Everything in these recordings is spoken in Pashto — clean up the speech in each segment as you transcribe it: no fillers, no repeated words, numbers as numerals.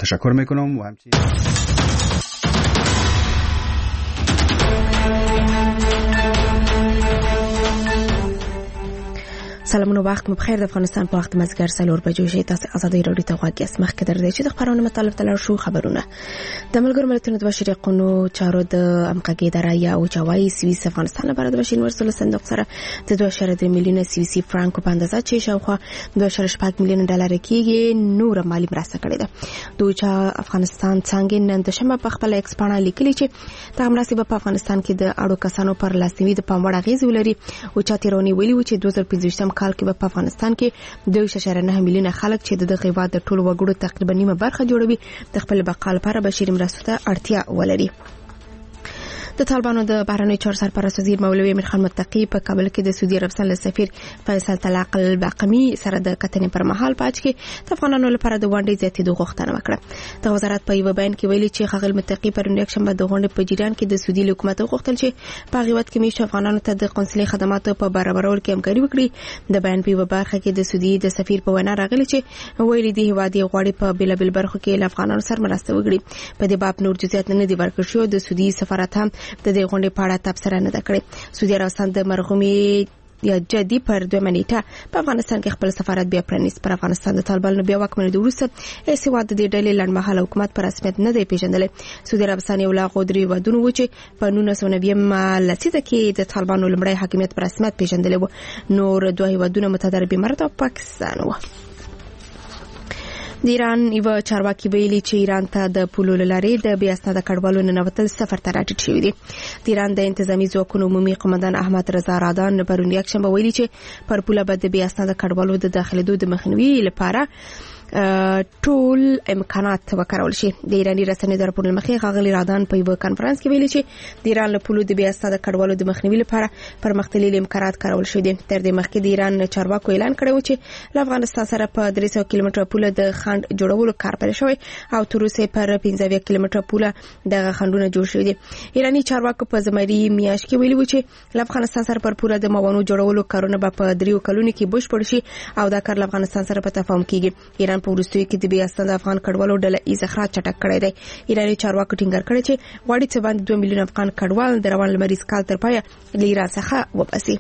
تشکر میکنم و همچنین سلامونه وخت مو بخیر. د افغانستان په وخت مازیګر 4 بجو شي. تاسو ازادي رادیو ته غواړئ چې مخکې درځي چې د خبرونو مطلب تلل شو خبرونه د ملګرو ملتونو د بشري چارو د امقاګي ادارې او چوي سویس افغانستان لپاره د بشري مرستو صندوق سره د 2.3 میلیونه سویسي فرانکو په اندازه چې شاوخوا 2.8 میلیونه ډالر کېږي نور مالی مرسته کړې ده. دوی چې افغانستان څنګه نن د شنبه په خپل ایکسپانا لیکلي چې د مرستې په افغانستان کې د اړو کسانو پر لاسنیوي د پام وړ اغیز ولري او چې تیرونی ویلي و چې 2015 کال کې په افغانستان کې 2.9 میلیونه خلک چې د هیواد د ټولو وګړو تقریبا نیمه برخه جوړوي د خپل بقا لپاره بشري مرستو ته اړتیا ولري. د طالبانو د بهرنی چارو سرپرست وزیر مولوی امیر خان متقی په کابل کې د سعودي عربستان له سفیر فیصل طلاق الباقمی سره د کتنې پر مهال پاتې کې د افغانانو لپاره د غونډې زیاتېدو غوښتنه وکړه. د وزارت په یو بیان کې ویلي چې خغل متقی پرون یکشنبه د غونډې په جریان کې د سعودي حکومت غوښتل چې په هغه کې میشته افغانانو ته د قونسلي خدماتو په برابرولو کې همکاري وکړي. د بیان په یو برخه کې د سعودي د سفیر په وینا راغلی چې ویلي دی هوادي غواړي په بیلابل برخو کې له افغانانو سره مرسته وکړي. په دې باب نور جزئیات نه دي ورکړل شوی. د سعودي سفارت هم د دې غونډې په اړه تبصره نه کړې. سعودي عربستان د مرغومي یا جدي پر 2 منېټه په افغانستان کې خپل سفارت بیا پرانیست. پر افغانستان د طالبانو بیا واکمنۍ د وروسته هیڅ د دې ډلې لړمحاله حکومت پر رسمیت نه دی پیژندل. سعودي عربستان یو لا غودري ودونه و چې په 1990 لسیزه کې د طالبانو لمړی حاکمیت پر رسمیت پیژندل و. نور دوه ودونه متضرب امارات او پاکستان و. د ایران یو چارواکي ویلي چې ایران ته د پولو لارې د بیا اسناد کډوالو ننوتل سفر ته راټیټ شوی دی. د ایران د انتظامی ځواکونو عمومي قومندان احمد رضا رادان پرون یکشنبه ویلي چې پر پوله به د بیا اسناد کډوالو د داخليدو د مخنیوي لپاره ټول امکانات وکړول شي. د ایرانی رسنیو د راپور مخې غاغلی رادان په یو کانفرنس کې ویلي چې د ایران له پولو د بیا اسناد کډوالو د مخنیوي لپاره پرمختللي امکانات کارول شوي دي. تر دې مخکې د ایران چارواکو اعلان کړی و چې له افغانستان سره په 300 کیلومتره پوله د خند جوړولو کار پیل شوی او تر اوسه پر 15 کیلومتره پوله د خندونه جوړ شوی دي. ایرانی چارواکو په زمری میاشت کې ویلي و چې له افغانستان سره پر پوله د موانو جوړولو کارونه په 3 کلونو کې بشپړ شي او دا کار له افغانستان سره په تفاهم کیږي. ایران په وروستیو کې د بیا اسناد افغان کډوالو ډله اخراج چټک کړی دی. ایرانی چارواکو ټینګار کړی چې غواړي چې باندې 2 میلیون افغان کډوال د روان لمریز کال تر پایه له ایران څخه وباسي.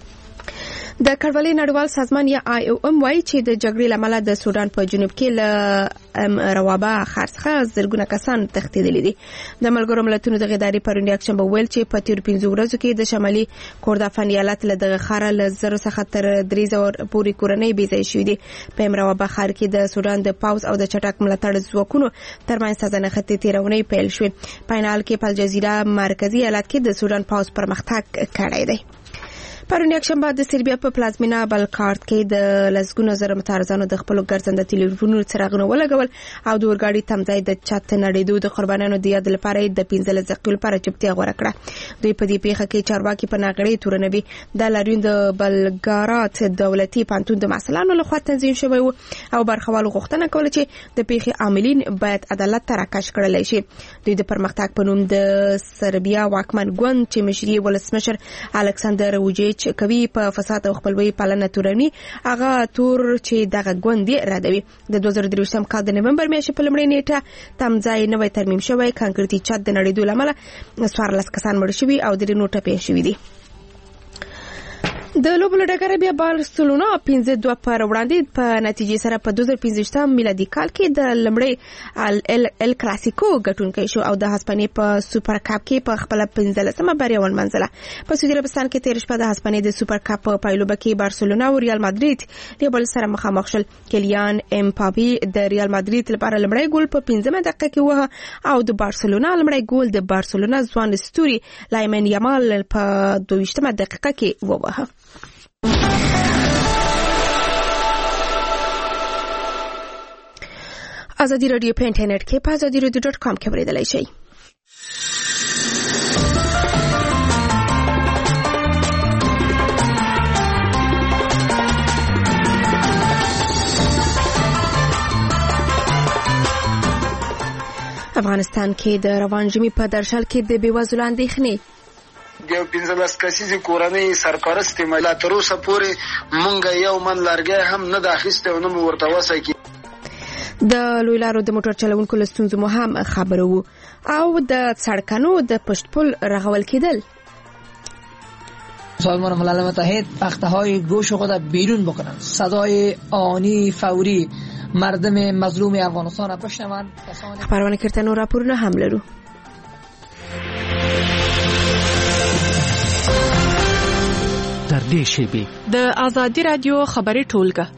د کډوالۍ نړیوال سازمان یا IOM وايي چې د جګړې لامل د سودان په جنوب کې له روابع خارڅه زرګونه کسان تښتېدلي دي. د ملګرو ملتونو د ادارې پرون یکشنبه ویل چې په تیر 15 ورځو کې د شمالي کردستان ایالت له دغه خاره له 0 څخه تر 300 پورې کورنۍ بې ځای شوې دي. په روابع خار کې د سودان د پاوز او د چټک ملاتړ ځواکونو ترمنځ سازنخته تیرونې پیل شوې. په حال کې په الجزیره مرکزی ایالت کې د سودان پاوز پرمختګ کړی دی. پرون یکشنبه د سربیا په پلازمینا بلکارت کې د لسګونو زره متعرضانو د خپل ګرځنده ټلیفونونو څراغونه ولګول او د اورګاډي تمځای د چت نړیدو د قربانانو د یاد لپاره د 15 دقیقو لپاره چوپتیا غوړه کړه. دوی په دې پیښه کې چارواکي په ناغړې تورنوي د لاریون د بلګارات دولتي پانتون د مسلانو لخوا تنظیم شوی او برخوالو غوښتنه کوله چې د پیښې عاملین باید عدالت ته راکش کړل شي. دوی د پرمختګ په نوم د سربیا واکمن ګوند چې مشري ولسمشر الکساندر ووچیچ کوي په فساد او خپلوي پالنه تورني هغه تور چې دغه ګوندې ردوي. د 2023 کال د نومبر میاشتې په لمړۍ نیټه تمځای نوې ترمیم شوی کانکریټي چت د نړیدو لامل 14 کسان مړ شوي او 3 نور ټپي شوي دي. د لوبو لډګر بیا بارسلونا 5-2 پر وړاندې په نتیجې سره په 2015 میلادي کال کې د لمړی ال کلاسیکو ګټونکی شو او د هسپانیې په سوپر کپ کې په خپل 15مه بریا ونمنځله. په سعودي عربستان کې تیر شپه د هسپانیې د سوپر کپ په پایلوبه کې بارسلونا او ریال مادرید د بل سره مخامخ شول. کلیان امپابي د ریال مادرید لپاره لمړی ګول په 15مه دقیقه کې وه او د بارسلونا لمړی ګول د بارسلونا ځوان ستوري لایمن یامال په 22مه دقیقه کې ووهه. ازادي رادیو په انټرنیټ کې په azadiaradio.com کې اوریدلای شئ. افغانستان کې د روان ژمي په درشل کې د بېوزلو اندېښنې د 15 کسیزې کورنۍ سرپرست ملا تر اوسه پورې مونږ یو من لرګی هم نه د اخیستی او نه مو ورته وسی کی. د لوی لارو د موټر چلوونکو له ستونزو مو هم خبرو وو او د سړکانو د پشت پل رغول کېدل. سازمان ملل متحد تخته‌های گوش خود بیرون بکنند. صدای آنی فوری مردم مظلوم افغانستان را بشنوند. خبرونه کردن و راپورونه هم لرو. در دې شیبې د آزادي رادیو خبري ټولګه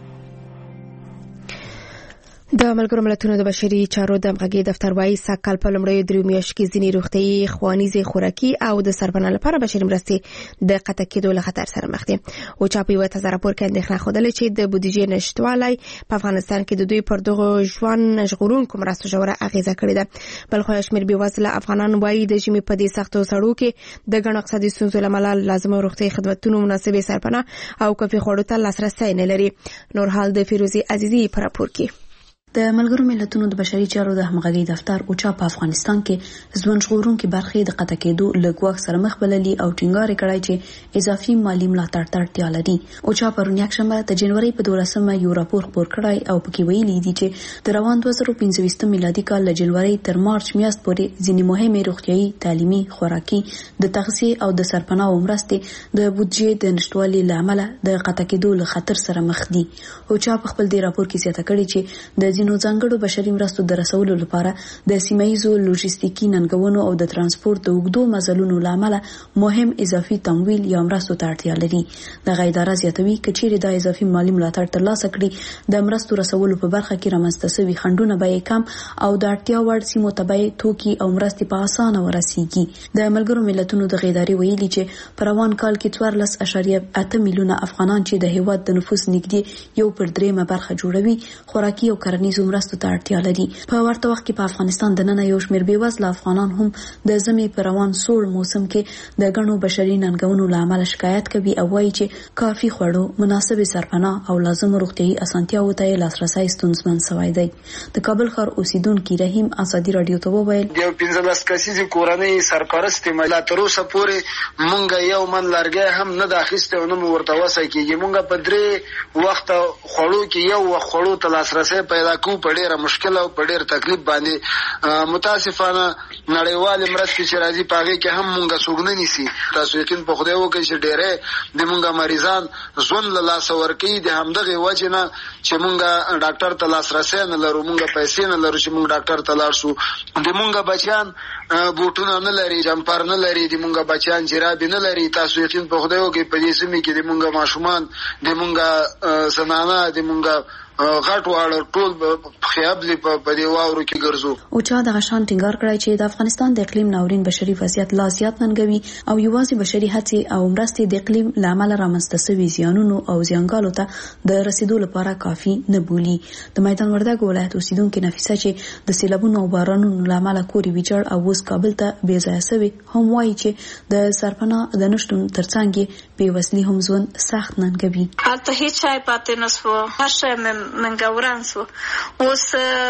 د ملګرو ملتونو د بشري چارو د همغږي دفتر وايي سږ کال په لومړیو 3 میاشتو کې ځینې روغتیايي ښوونیزې خوراکي او د سرپناه لپاره بشري مرستې د قطع کېدو له خطر سره مخ دي. اوچا په یوه تازه راپور کې اندېښنه ښودلې چې د بودیجې نشتوالی په افغانستان کې د دوی پر دغو ژوند ژغورونکو مرستو ژوره اغیزه کړې ده. بل خو شمېر بېوزله افغانان وايي د ژمي په دې سختو سړو کې د ګڼو اقتصادي ستونزو له امله لازمه روغتیايي خدمتونو مناسبې سرپناه او کافي خوړو ته لاسرسی نه لري. نور حال د فیروزي عزیزي په راپور کې. د ملګرو ملتونو د بشري چارو د همغږي دفتر اوچا په افغانستان کې ژوند ژغورونکو برخې د قطع کېدو له ګواښ سره مخ بللي او ټینګار کړی چې اضافي مالی ملاتړ ته اړتیا لري. اوچا پرون یکشنبه د جنوري په 12مه یو راپور خپور کړی او پکې ویلي دي چې د روان 2015 میلادي کال له جنوري تر مارچ میاشت پورې ځینې مهمې روغتیايي، تعلیمي، خوراکي، د تغذیه او د سرپناه مرستې د بودیجې د نشټوالي له امله د قطع کېدو له خطر سره مخ دي. اوچا په خپل دې راپور کې زیاته کړې چې د ځینو ځانګړو بشري مرستو د رسولو لپاره د سیمایزو لوجستیکي ننګونو او د ترانسپورت د اوږدو مزلونو له امله مهم اضافي تمویل یا مرستو ته اړتیا لري. دغه اداره زیاتوي که چیرې د اضافي مالی ملاتړ ترلاسه کړي د مرستو رسولو په برخه کې رامنځته شوي خنډونه به کم او د اړتیا وړ سیمو ته به توکي او مرستې په اسانه ورسیږي. د ملګرو ملتونو د ادارې ویلي چې په روان کال کې 14.8 میلیونه افغانان چې د هیواد د نفوس نږدې 1/3 برخه جوړوي خوراکي او کرنیزو مرستو ته اړتیا لري. په ورته وخت کې په افغانستان د نن یو شمېر بېوزله افغانان هم د ژمي په روان سوړ موسم کې د ګڼو بشري ننګونو له امله شکایت کوي او وایي چې کافي خوړو، مناسبې سرپناه او لازمو روغتیايي اسانتیاوو ته لاسرسی ستونزمن شوی دی. د کابل ښار اوسیدونکي رحیم آزادي رادیو ته وویل د 15 کسیزې کورنۍ سرپرست ملا تر اوسه پورې مونږ یو من لرګی هم نه داخسته او نه ورته وسه کېږي. مونږ په 3 وخت خوړو کې یو وخت خوړو ته لاسرسی پیدا کوو په ډېره مشکل او په ډېر تکلیف باندې. متاسفانه نړیوال مرستې چې راځي په هغې کې هم مونږ څوک نه نیسي. تاسو یقین په خدای وکړئ چې ډېری د مونږ مریضان ژوند له لاسه ورکوي د همدغې وجې نه چې مونږ ډاکټر ته لاسرسی نه لرو، مونږ پیسې نه لرو چې مونږ ډاکټر ته لاړ شو. د مونږ بچیان بوټونه نه لري، جمپر نه لري، د مونږ بچیان جرابې نه لري. تاسو یقین په خدای وکړئ په دې سیمې کې د مونږ ماشومان، د مونږ زنانه، د مونږ غټ واړه ټول خیابلي په دې واورو کې ګرځو. اوچا دغه شان ټینګار کړی چې د افغانستان د اقلیم ناورین بشري وضعیت لا زیات ننګوي او یوازې بشري هڅې او مرستې د اقلیم له امله رامنځته شوي زیانونو او زیانګالو ته د رسیدو لپاره کافي نه بولي. د میدان وردګ ولایت اوسیدونکې نفیسه چې د سیلابونو او بارانونو له امله کور یې ویجاړ او اوس کابل ته بې ځایه شوې هم وایي چې د سرپناه د نشتون ترڅنګ یې بېوزلي هم ژوند سخت ننګوي. هلته هیڅ شی پاتې نه شو، هر شی منګوران شو. اوس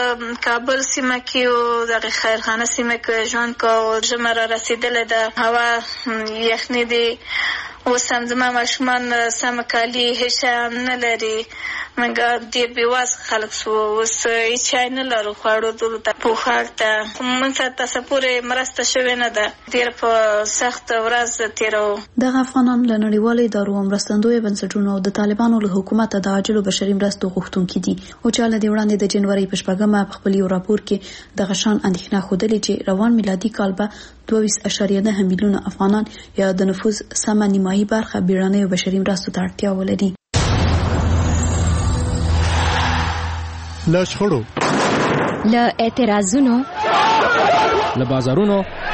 کابل سیمه کې او دغه خیرخانه سیمه کې ژوند کوو. ژمی را رسېدلې ده، هوا یخني دي. اوس هم زما ماشومان سم کالي هیڅ شی هم نه لري. موږ ډېر بېوزله خلک شو. اوس هیڅ شی نه لرو خوړو دلو ته پوښاک ته. موږ ته تاسو پورې مرسته شوې نه ده. ډېر په سخته ورځ تېروو. دغه افغانان له نړیوالو ادارو او مرستندویو بنسټونو او د طالبانو له حکومته د عاجلو بشري مرستو غوښتونکي دي. اوچا له دې وړاندې د جنوري په 4مه په خپل یو راپور کې دغه شان اندېښنه ښودلې چې روان میلادي کال به 22.9 میلیونه افغانان یا د نفوس سمه نیمایي برخه بیړنیو بشري مرستو ته اړتیا ولري. له شخړو، له اعتراضونو، له بازارونو،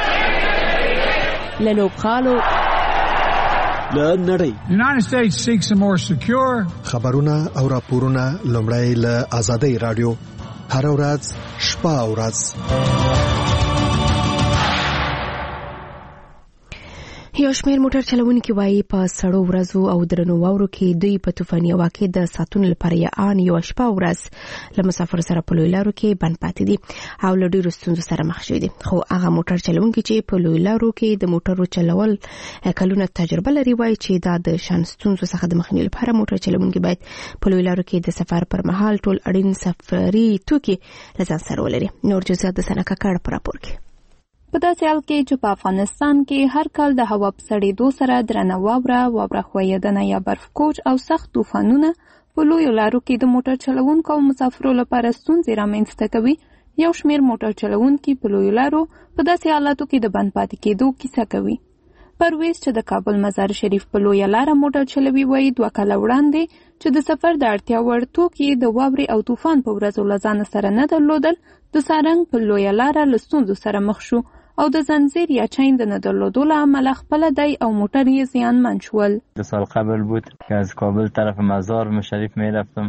له لوبغالو، له نړۍ. United States seeks a more secure. خبرونه او راپورونه لومړی له آزادۍ رادیو هر ورځ شپه او ورځ. یو شمېر موټر چلوونکي وایي په سړو ورځو او درنو واورو کې دوی په طوفاني هوا کې د ساتونو لپاره یو شپه ورځ له مسافرو سره په لوی لارو کې بند پاتې دي او له ډېرو ستونزو سره مخ شوي دي. خو هغه موټر چلوونکي چې په لوی لارو کې د موټرو چلول کلونه تجربه لري وایي چې دا د شان ستونزو څخه د مخنیوي لپاره موټر چلوونکي باید په لوی لارو کې د سفر پر مهال ټول اړین سفري توکي له ځان سره ولري. نور جزئیات د سنه کاکړ په راپور کې. په داسې حال کې چې په افغانستان کې هر کال د هوا په سړېدو سره درنه واوره ښویېدنه یا برف کوچ او سخت طوفانونه په لویو لارو کې د موټر چلوونکو او مسافرو لپاره ستونزې رامنځته کوي. یو شمېر موټر چلوونکي په لویو لارو په داسې حالاتو کې د بند پاتې کېدو کیسه کوي. پرویز چې د کابل مزار شریف په لویه لاره موټر چلوي وایي 2 کاله وړاندې چې د سفر د اړتیا وړ توکي د واورې او طوفان په ورځو له ځانه سره نه درلودل، د سارنګ په لویه لاره له ستونزو سره مخ شو او د زنجیر یا چین د نه درلودو له امله خپل دی او موټر یې زیانمن شول. 2 سال قبل بود که از کابل طرف مزار شریف میرفتم.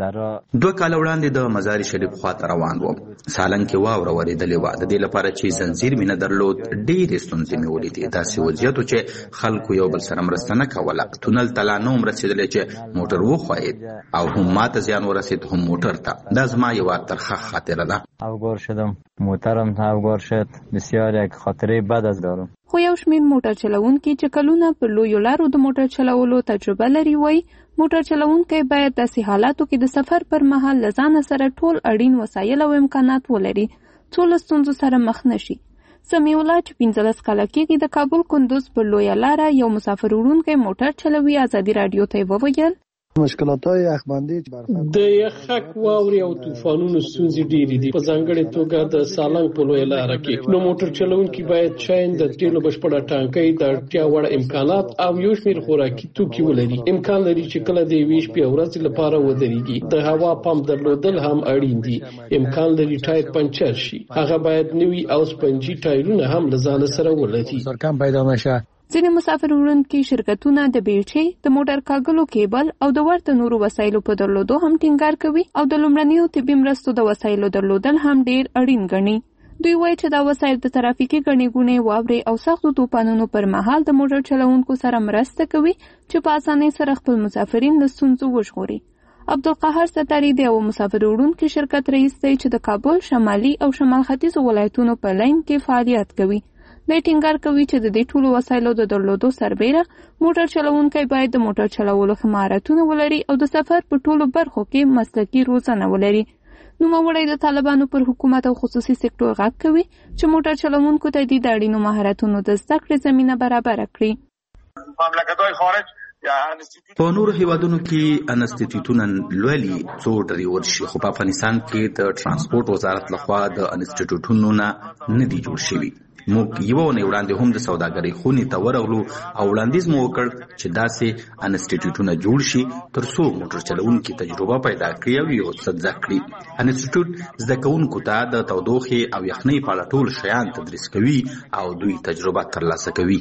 2 کاله وړاندې د مزار شریف خواته روان وم. سالنګ کې واوره ورېدلې وه. د دې لپاره چې زنجیر مې نه درلود ډېرې ستونزې مې ولیدې. داسې وضعیت و چې خلکو یو بل سره مرسته نه کوله. تونل ته لا نه وم رسېدلی چې موټر وښویېد او هم ما ته زیان ورسېد هم موټر ته. دا زما یوه ترخه خاطره ده. افغار شدم، موټرم افغار شد. بسیار یک خاطره بد از دارم. خو یو شمېر موټر چلوونکي چې کلونه په لویو لارو د موټر چلولو تجربه لري وایي موټر چلوونکی باید داسې حالاتو کې د سفر پر مهال له ځانه سره ټول اړین وسایل او امکانات ولري څو له ستونزو سره مخ نشي. سمیع الله چې 15 کاله کېږي د کابل کندوز په لویه لاره یو مسافر وړونکی موټر چلوي ازادي رادیو ته وویل مشکلات‌های یخبندي د یخک واوري او طوفانونو ستونزې ډېرې دي، په ځانګړې توګه د سالنګ په لویه لاره کې. نو موټر چلوونکي باید چاین د تیلو بشپړه ټانکۍ د اړتیا وړ امکانات او یو شمېر خوراکي توکي ولري. امکان لري چې کله د یوې شپې او ورځې لپاره ودرېږي. د هوا پمپ درلودل هم اړین دي. امکان لري ټایر پنچر شي، هغه باید نوي او سپنجي ټایرونه هم له ځانه سره ولري. سرکم پیدا نشه. ځینې مسافر وړونکي شرکتونه د بیلچې، د موټر کاغلو کیبل او د ورته نورو وسایلو په درلودو هم ټینګار کوي او د لومړنیو طبي مرستو د وسایلو درلودل هم ډېر اړین ګڼي. دوی وایي چې دا وسایل د ترافیکي ګڼې ګوڼې، واورې او سختو طوفانونو پر مهال د موټر چلوونکو سره مرسته کوي چې په اسانۍ سره خپل مسافرین له ستونزو وژغوري. عبدالقاهر ستاري د یو مسافر وړونکي شرکت رئیس دی چې د کابل شمالي او شمال ختیځو ولایتونو په لاین کې فعالیت کوي. د ټینګار کوي چې د دې ټولو وسایلو د درلودو سربیره موټر چلوونکی باید د موټر چلولو ښه مهارتونه ولري او د سفر په ټولو برخو کې مسلکي روزنه ولري. نوموړی د طالبانو پر حکومت او خصوصي سکتور غږ کوي چې موټر چلوونکو ته د اړینو مهارتونو د زده کړې زمینه برابره کړي. په نورو هیوادونو کې انسټیټیوټونه لولي څو ډریور شي، خو په افغانستان کې د ترانسپورت وزارت لخوا د انسټیټیوټونو نه دي جوړ شوي. موږ یوه اونۍ وړاندې هم د سوداګرۍ خونې ته ورغلو او وړاندیز مو وکړ چې داسې انسټیټیوټونه جوړ شي تر څو موټر چلوونکي تجربه پیدا کړي او یو څه زده کړي. انسټیټیوټ زده کوونکو ته د تودوخې او یخنۍ په اړه ټول شیان تدریس کوي او دوی تجربه ترلاسه کوي.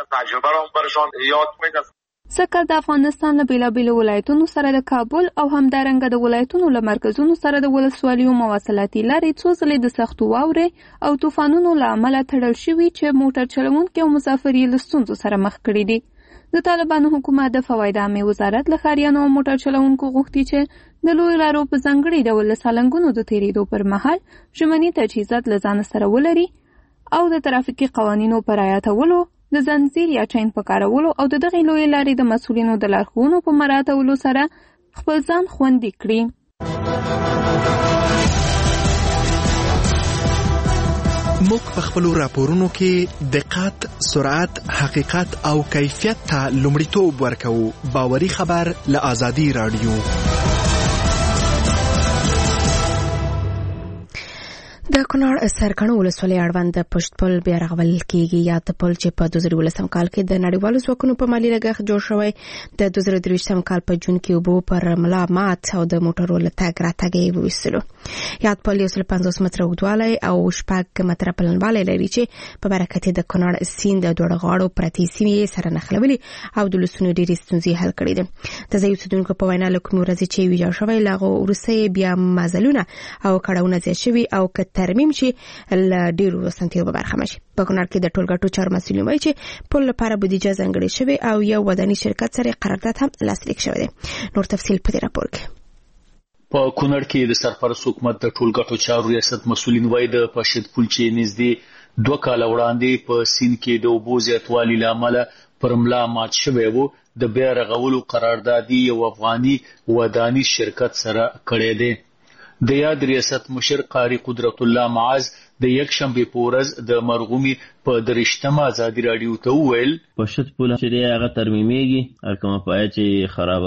سکه د افغانستان له بیلابیلو ولایتونو سره د کابل او همدارنګه د ولایتونو له مرکزونو سره د ولسوالیو مواصلاتي لارې څو ځلې د سختو واورې او طوفانونو له امله تړل شوي چې موټر چلوونکي او مسافر یې له ستونزو سره مخ کړي دي. د طالبانو حکومت د فواید عامې وزارت له ښاریانو او موټر چلوونکو غوښتي چې د لویو لارو په ځانګړي ډول له سالنګونو د تېرېدو پر مهال ژمني تجهیزات له ځانه سره ولري او د ترافیکي قوانینو په رعایتولو، د زنجیر یا چین په کارولو او د دغې لویې لارې د مسؤلینو د لارښوونو په مراعاتولو سره خپل ځان خوندي کړي. موږ په خپلو راپورونو کې دقت، سرعت، حقیقت او کیفیت ته لومړیتوب ورکوو. باوري خبر له آزادي رادیو. د کونړ سرکڼو ولسوالۍ اړوند پشت پل بیا رغول کېږي. یاد پل چې په 2018 کال کې د نړیوالو ځواکونو په مالي لګښت جوړ شوی، د 2023 کال په جون کې اوبو پر ملا مات او د موټرو له تګ راتګ یې وویستلو. یاد پل 150 متره اوږدوالی او 6 متره پلنوالی لري چې په برکت د کونړ سیند د دواړو غاړو پرتې سیمې سره نښلولي او د لوسونو ډېرې ستونزې حل کړي دي. د ځایي اوسېدونکو په وینا له کومې ورځې چې ویجاړ شوی له هغو وروسته بیا مزلونه او کړاوونه زیات شوي او که ترمیم چې ل ډیرو سنتیو به برخه شي. په کونړ کې د ټولګټو چارو مسؤلین وایي چې پل لپاره بودیجه ځانګړې شوې او یو وداني شرکت سره قرارداد هم لاسلیک شوی دی. نور تفصیل په دې راپور کې. په کونړ کې د سرپرست حکومت د ټولګټو چارو ریاست مسؤلین وایي د پشد پل چې نږدې 2 کال وړاندې په سین کې د اوبو زیاتوالي لامل پر ملا مات شوی وو د بیا رغولو قراردادي یو افغاني وداني شرکت سره کړی دی. د یاد ریاست مشر قاری قدرت الله معاذ د یک شنبه په ورځ د مرغومي په درشتمه ازادي رادیو ته وویل پشد پل چې هغه ترمیمیږي هرکمه پای چې خراب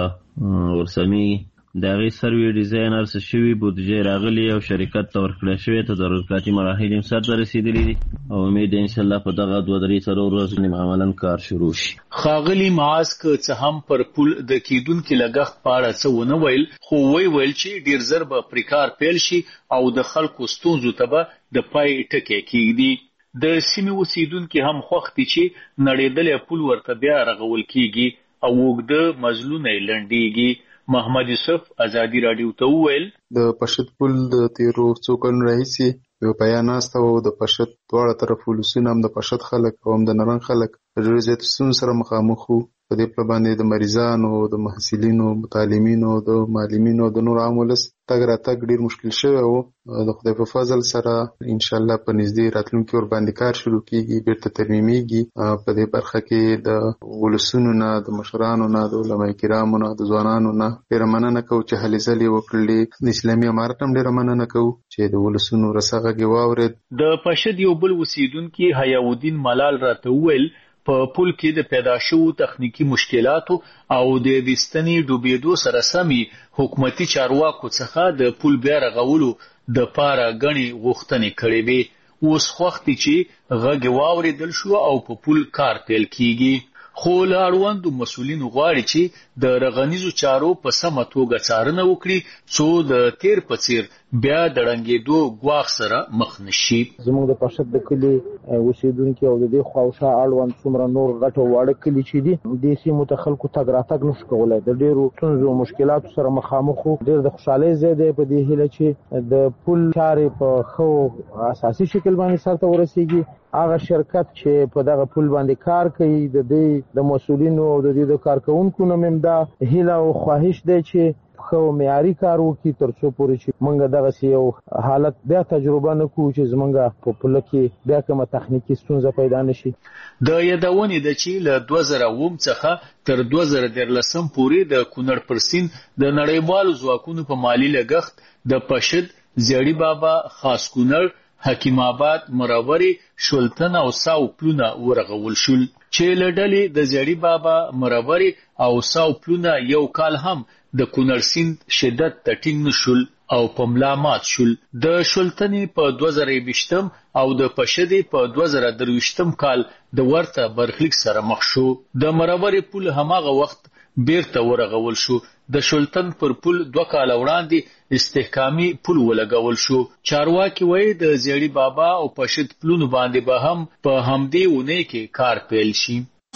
ورسمي دغه سروي ډیزاینر څه شوی بودجه راغلی او شرکت ته ورکړل شوی ته تدارکاتي مراحل هم سره رسیدلي دي او امید ان شاء الله په دغه 2-3 ورځې عملاً کار شروع شي. خاغلی ماسک څه هم پر پل د کیدونکو لګښت پاړه څه ونه ویل خو ویل چې ډیر زر به پریکار پیل شي او د خلکو ستونزو ته به د پای ټکی کیږي. د سیمې اوسیدونکو هم خوښتي چې نړیدل پل ورته بیا رغول کیږي او وګړه مزلونه لنډيږي. محمد یوسف ازادي رادیو ته وویل د پشد پل د 13 څوکن رئیسي یو بیان استو د پشد دواړه طرف ولسونه هم د پشد خلک او هم د نرنګ خلک د ډېر زیات ستونزو سره مخامخ وو. په دې په باندې د مریضانو د محصلینو متعلمینو د معلمینو د نور عام ولس تګ راتګ ډېر مشکل شوی وو. د خدای په فضل سره ان شاء الله په نږدې راتلونکي ور باندې کار شروع کیږي بیرته ترمیمیږي. په دې برخه کې د ولسونو نه د مشرانو نه د علماء کرامو نه د ځوانانو نه ډېر مننه کوو چې هلې ځلې وکړلې. د اسلامي امارت هم ډېر مننه کوو چې د ولسونو رسغه واورید. د پشد یو بل اوسیدونکو حیاودین ملال راته وویل په پل کې د پیدا شوو تخنیکی مشکلاتو او د دستنی ډوبېدو سره سمي حکومتي چارواکو څخه د پل بیا رغولو د پاره غني غوښتنې کړې وي. اوس وخت چې غږ واوریدل شو او په پل کار پیل کیږي. خو لاړوند مسؤلین غواړي چې د رغنیزو چارو په سمه توګه څارنه وکړي څو د تیر په څیر بیا د رنګېدو ګواښ سره مخ نشي. زموږ د پشد د کلي اوسیدونکو او د دې خواوشا اړوند څومره نور غټو واړه کلي چې دي د سیمو ته خلکو تګ راتګ نشي کولای د ډیرو ستونزو مشکلاتو سره مخامخ وو. ډیر د خوشحالۍ ځای دی په دې هیله چې د پل چارې په خو اساسي شکل باندې سرته ورسیږي. هغه شرکت چې په دغه پل باندې کار کوي د دې د مسؤلینو او د دې د کارکونکو نوم دا هیله او خواهش دی چې خو معیاري کار وکړي ترڅو پورې چې موږ دغه یو حالت بیا تجربه نکړو چې زمونږ په پل کې بیا کومه تخنیکی ستونزه پیدا نشي. د یادونې د چې له 2000 څخه تر 2013 پورې د کونړ پر سیند د نړیوالو ځواکونو په مالی لګښت د پشد زیړی بابا خاص کونړ حکیم آباد مراوري شولتن او ساو پلونه ورغول شول چې لډلې د زیړی بابا مراوري او ساو پلونه یو کال هم د کونړ سیند شدت ټینګ نشول او په ملا مات شول. د شولتنې په 2020 او د پشدې په 2023 کال د ورته برخلیک سره مخ شو. د مراوري پل هماغه وخت بیرته ورغول شو. د شولتن پر پل 2 کال وړاندې استحکامي پل ولګول شو. چارواکي وایي د زیړی بابا او پشد پلونو باندې به هم په همدې ونه کې کار پیل شي.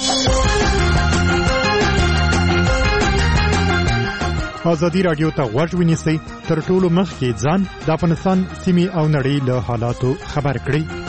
ازادي رادیو ته غوږ ونیسئ تر ټولو مخکې ځان د افغانستان سیمې او نړۍ له حالاتو خبر کړئ.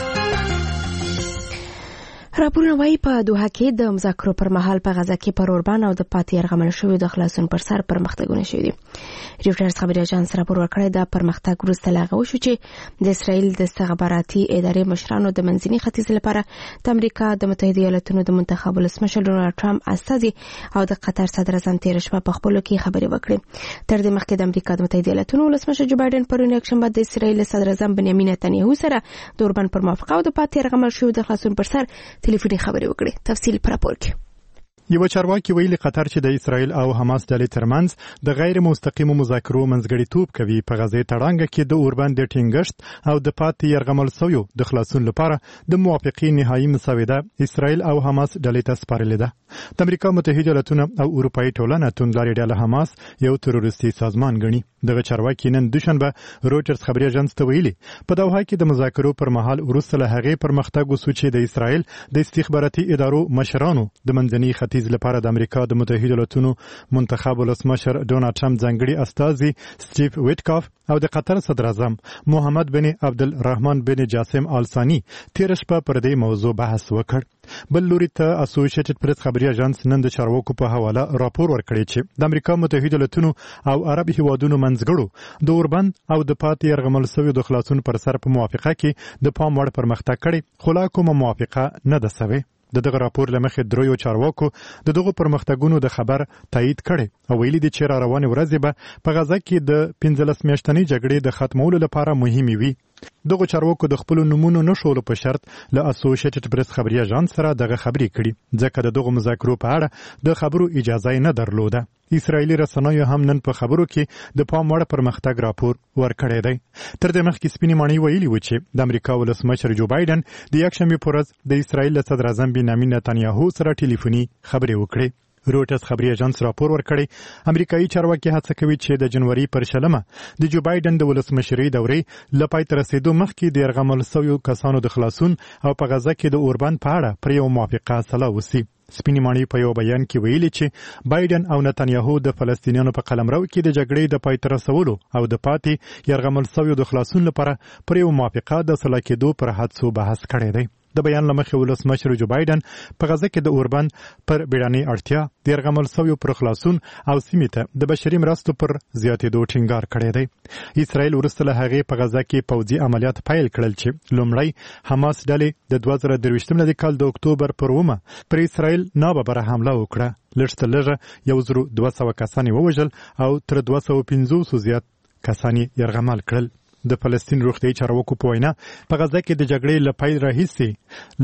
راپورونه وايي په دوحه کې د مذاکرو پر مهال په غزا کې پر اوربان او د پاتې یرغمل شویو د خلاصون پر سر پرمختګونه شوي دي. ریوټرز خبري اژانس راپور ورکړی دا پرمختګ وروسته لا غو شو چې د اسرائیل د استخباراتي ادارې مشرانو د منځني ختیځ لپاره د امریکا د متحده ایالاتونو د منتخب ولسمشر ډونالد ټرمپ استازي او د قطر صدر اعظم تیر شپه په خپل کې خبري وکړي. تر دې مخکې د امریکا د متحده ایالاتونو ولسمشر جو بایدن پرون یکشنبه د اسرائیل صدر اعظم بنیامین نتنیاهو سره د اوربان پر موافقه او د پاتې یرغمل شویو د خلاصون پر سر ټلیفوني خبري وکړي. تفصیل پر راپور کې. یو چارواکي ویلي قطر چې د اسرائیل او حماس ډلې ترمنځ د غیر مستقیمو مذاکرو منځګړیتوب کوي په غزه تړانګه کې د اوربان د ټینګښت او د پاتې یرغمل شویو د خلاصون لپاره د موافقې نهایی مسوده اسرائیل او حماس ډلې ته سپارلې ده. د امریکا متحده ایالاتونو او اروپאי ټولنه توندلاري ډله حماس یو تروریستي سازمان ګڼي. دغه چارواکي نن دوشنبه رويټرز خبري اژانس ته ویلي په دوحه کې د مذاکرو پر مهال وروسته له هغې پرمختګ وسو چې د اسرائیل د استخباراتي ادارو مشرانو د منځني ختیځ ختیځ لپاره د امریکا د متحده ایالاتونو منتخب ولسمشر ډونالد ټرمپ ځانګړي استازي سټیو ویټکاف او د قطر صدر اعظم محمد بن عبدالرحمن بن جاسم آل ثاني تیر شپه پر دې موضوع بحث وکړ. بل لوري ته اسوسییټډ پریس خبري اژانس نن د چارواکو په حواله راپور ورکړی چې د امریکا متحده ایالاتونو او عرب هیوادونو منځګړو د اوربند او د پاتې یرغمل شویو د خلاصون پر سر په موافقه کې د پام وړ پرمختګ کړي، خو لا کومه موافقه نه ده سوې. د دغه راپور لمخې دریو چارواکو د دغو پرمختګونو د خبر تایید کړي او ویلي دي چې را روانې ورځې به په غزه کې د 15 میاشتنۍ جګړې د ختمولو لپاره مهمې وي. دغه چارواکو د خپل نمونو نشولو په شرط له اسوسییټډ پریس خبري اژانس سره دغه خبرې کړي، ځکه د دغه مذاکرو په اړه د خبرو اجازه نه درلوده. اسرائیلي رسنیو هم نن په خبرو کې د پام وړ پرمختګ راپور ورکړی دی. تر دې مخکې سپینې ماڼۍ ویلي و چې د امریکا ولسمشر جو بایدن د یکشنبې په ورځ د اسرائیل له صدر اعظم بنیامین نتانیاهو سره ټلیفوني خبرې وکړې. روټرز خبري اژانس راپور ورکړی امریکایي چارواکي هڅه کوي چې د جنوري پر 16 د جو بایدن د ولسمشرۍ دورې لپاره تر رسیدو مخکې د یرغمل شویو کسانو د خلاصون او په غزه کې د اوربند په اړه پر یو موافقه حاصله وسی. سپینې ماڼۍ په یو بیان کې ویلي چې بایدن او نتانیاهو د فلسطینیانو په قلمرو کې د جګړې د پای ته رسولو او د پاتې یرغمل شویو د خلاصون لپاره پر یو موافقه د صلاح کېدو پر هڅو بحث کړی دی. د بیان لمخې ولسمشر جو بایدن په غزه کې د اوربند پر بیړنۍ اړتیا د یرغمل شویو پر خلاصون او سیمې ته د بشري مرستو پر زیاتېدو ټینګار کړی دی. اسرائیل وروسته له هغې په غزه کې پوځي عملیات پیل کړل چې لومړی حماس ډلې د 2023 کال د اکتوبر پر 9 پر اسرائیل ناببره حمله وکړه. لږ تر لږه 1200 کسان ووژل او تر 250 زیات کسان یرغمل کړل. د فلسطین روغتیايي چارواکو په وینا په غزه کې د جګړې له پیل راهیسې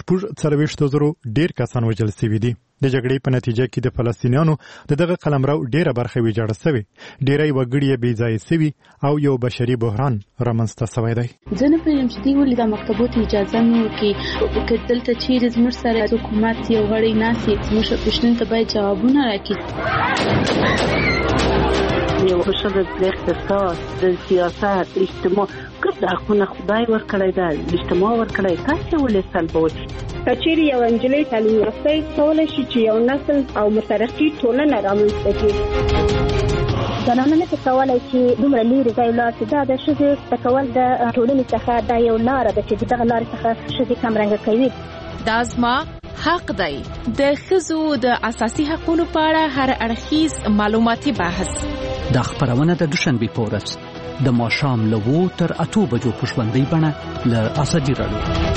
له 40,000 ډیر کسان وژل شوي دي. د جګړې په نتیجه کې د فلسطینیانو دغه قلمرو ډیره برخه ویجاړه شوې، ډیری وګړي بې ځایه شوي او یو بشري بحران رامنځته شوی دی. زه نه پوهېږم چې دوی ولې دا مکتبو ته اجازه نه ورکوي، که دلته چیرې زموږ سره حکومت یو غړی ناست وي زموږ پوښتنو ته باید جوابونه راکړي. یو بشر د اقتصاد، د سیاست، اجتماع ګډ حقونه خدای ورکړی دی، اجتماع ورکړی، تاسو ولې سلبوي؟ کچېرې یو انجلۍ تعلیم یافته کولی شي چې یو نسل او مترقي ټولنه رامنځته کړي. زنانه نه کولی چې دومره لرې ځای ولاړ شي. دا د ښځې زده کول د ټولنې څخه دا یو لاره ده چې دغه لارې څخه ښځې کمرنګه کوي. دا زما حق دی. د ښځو د اساسي حقوقو په اړه هر اړخیز معلوماتي بحث. دا خبرونه د دوشنبه په ورځ د ماښام له 2 تر 8 بجو په ژوندۍ بڼه له ازادي راډیو.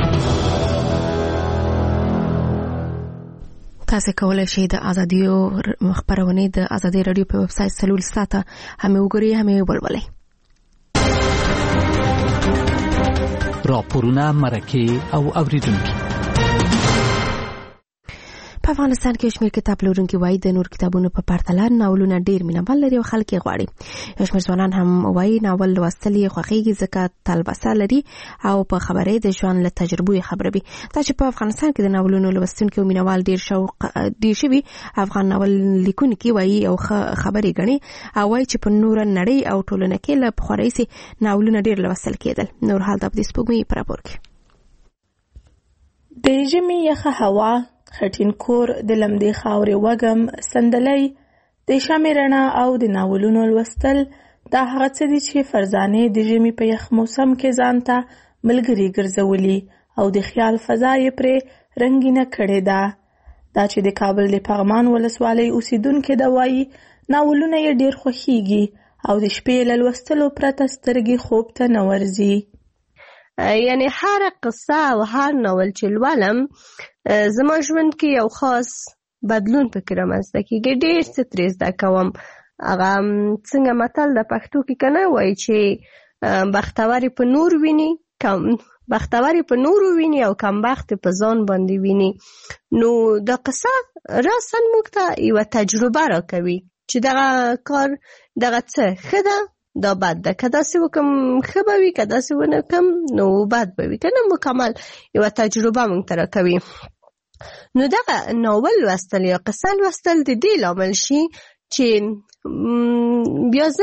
تاسو کولای شئ د ازادي خبرونه د ازادي راډیو په ویب سټ سلول ساته هم وګورئ هم ولولئ. راپورونه مرکه او اوریدونکو. په افغانستان کې شمیر کتاب پلورونکي وایي د نور کتابونو په پرتله ناولونه ډیر مینوال لري او خلک یې غواړي. شمیر ځوانان هم وایي ناول لوستل یې خوښیږي ځکه تلوسه لري او په خبرې د ژوند له تجربو خبروي. دا چې په افغانستان کې د ناولونو لوستونکي او مینوال ډیر شوي افغان ناول لیکونکي وایي او خبرې غني او وایي چې په نور نړۍ او ټولنه کې له پخوانۍ سي ناولونه ډیر لوستل کېدل. نور حال د سپوږمۍ پر راپور کې د ژمي یخه هوا، خټین کور، د لمدې خاورې وږم، سندلۍ، د شمع رڼا او د ناولونو لوستل دا هغه څه دي چې فرزانې د ژمي په یخ موسم کې ځان ته ملګري ګرځولي او د خیال فضا یې پرې رنګینه کړې ده. دا چې د کابل د پغمان ولسوالۍ اوسیدونکي دا وایي ناولونه یې ډیر خوښیږي او د شپې له لوستلو پرته سترګې خوب ته نه ورځي. یعنی هر قصه او هر ناول چې لولم زما ژوند کې یو خاص بدلون پکې رامنځته کېږي. ډېر څه ترې زده کوم. هغه څنګه متل د پښتو کې کنه وایي چې بختورې په نور ویني، بختورې په نورو ویني او کمبخت په ځان باندې ویني. نو د قصه راسن موږ ته یوه تجربه راکوي چې دغه کار دغه څه ښه ده دا بد ده، که داسې وکم ښه به وي، که داسې ونه کم نو بد به وي، که نه مکمل یوه تجربه موږ ته راکوي. نو دغه ناول لوستل یا قصه لوستل د دې لامل شي چې بیا زه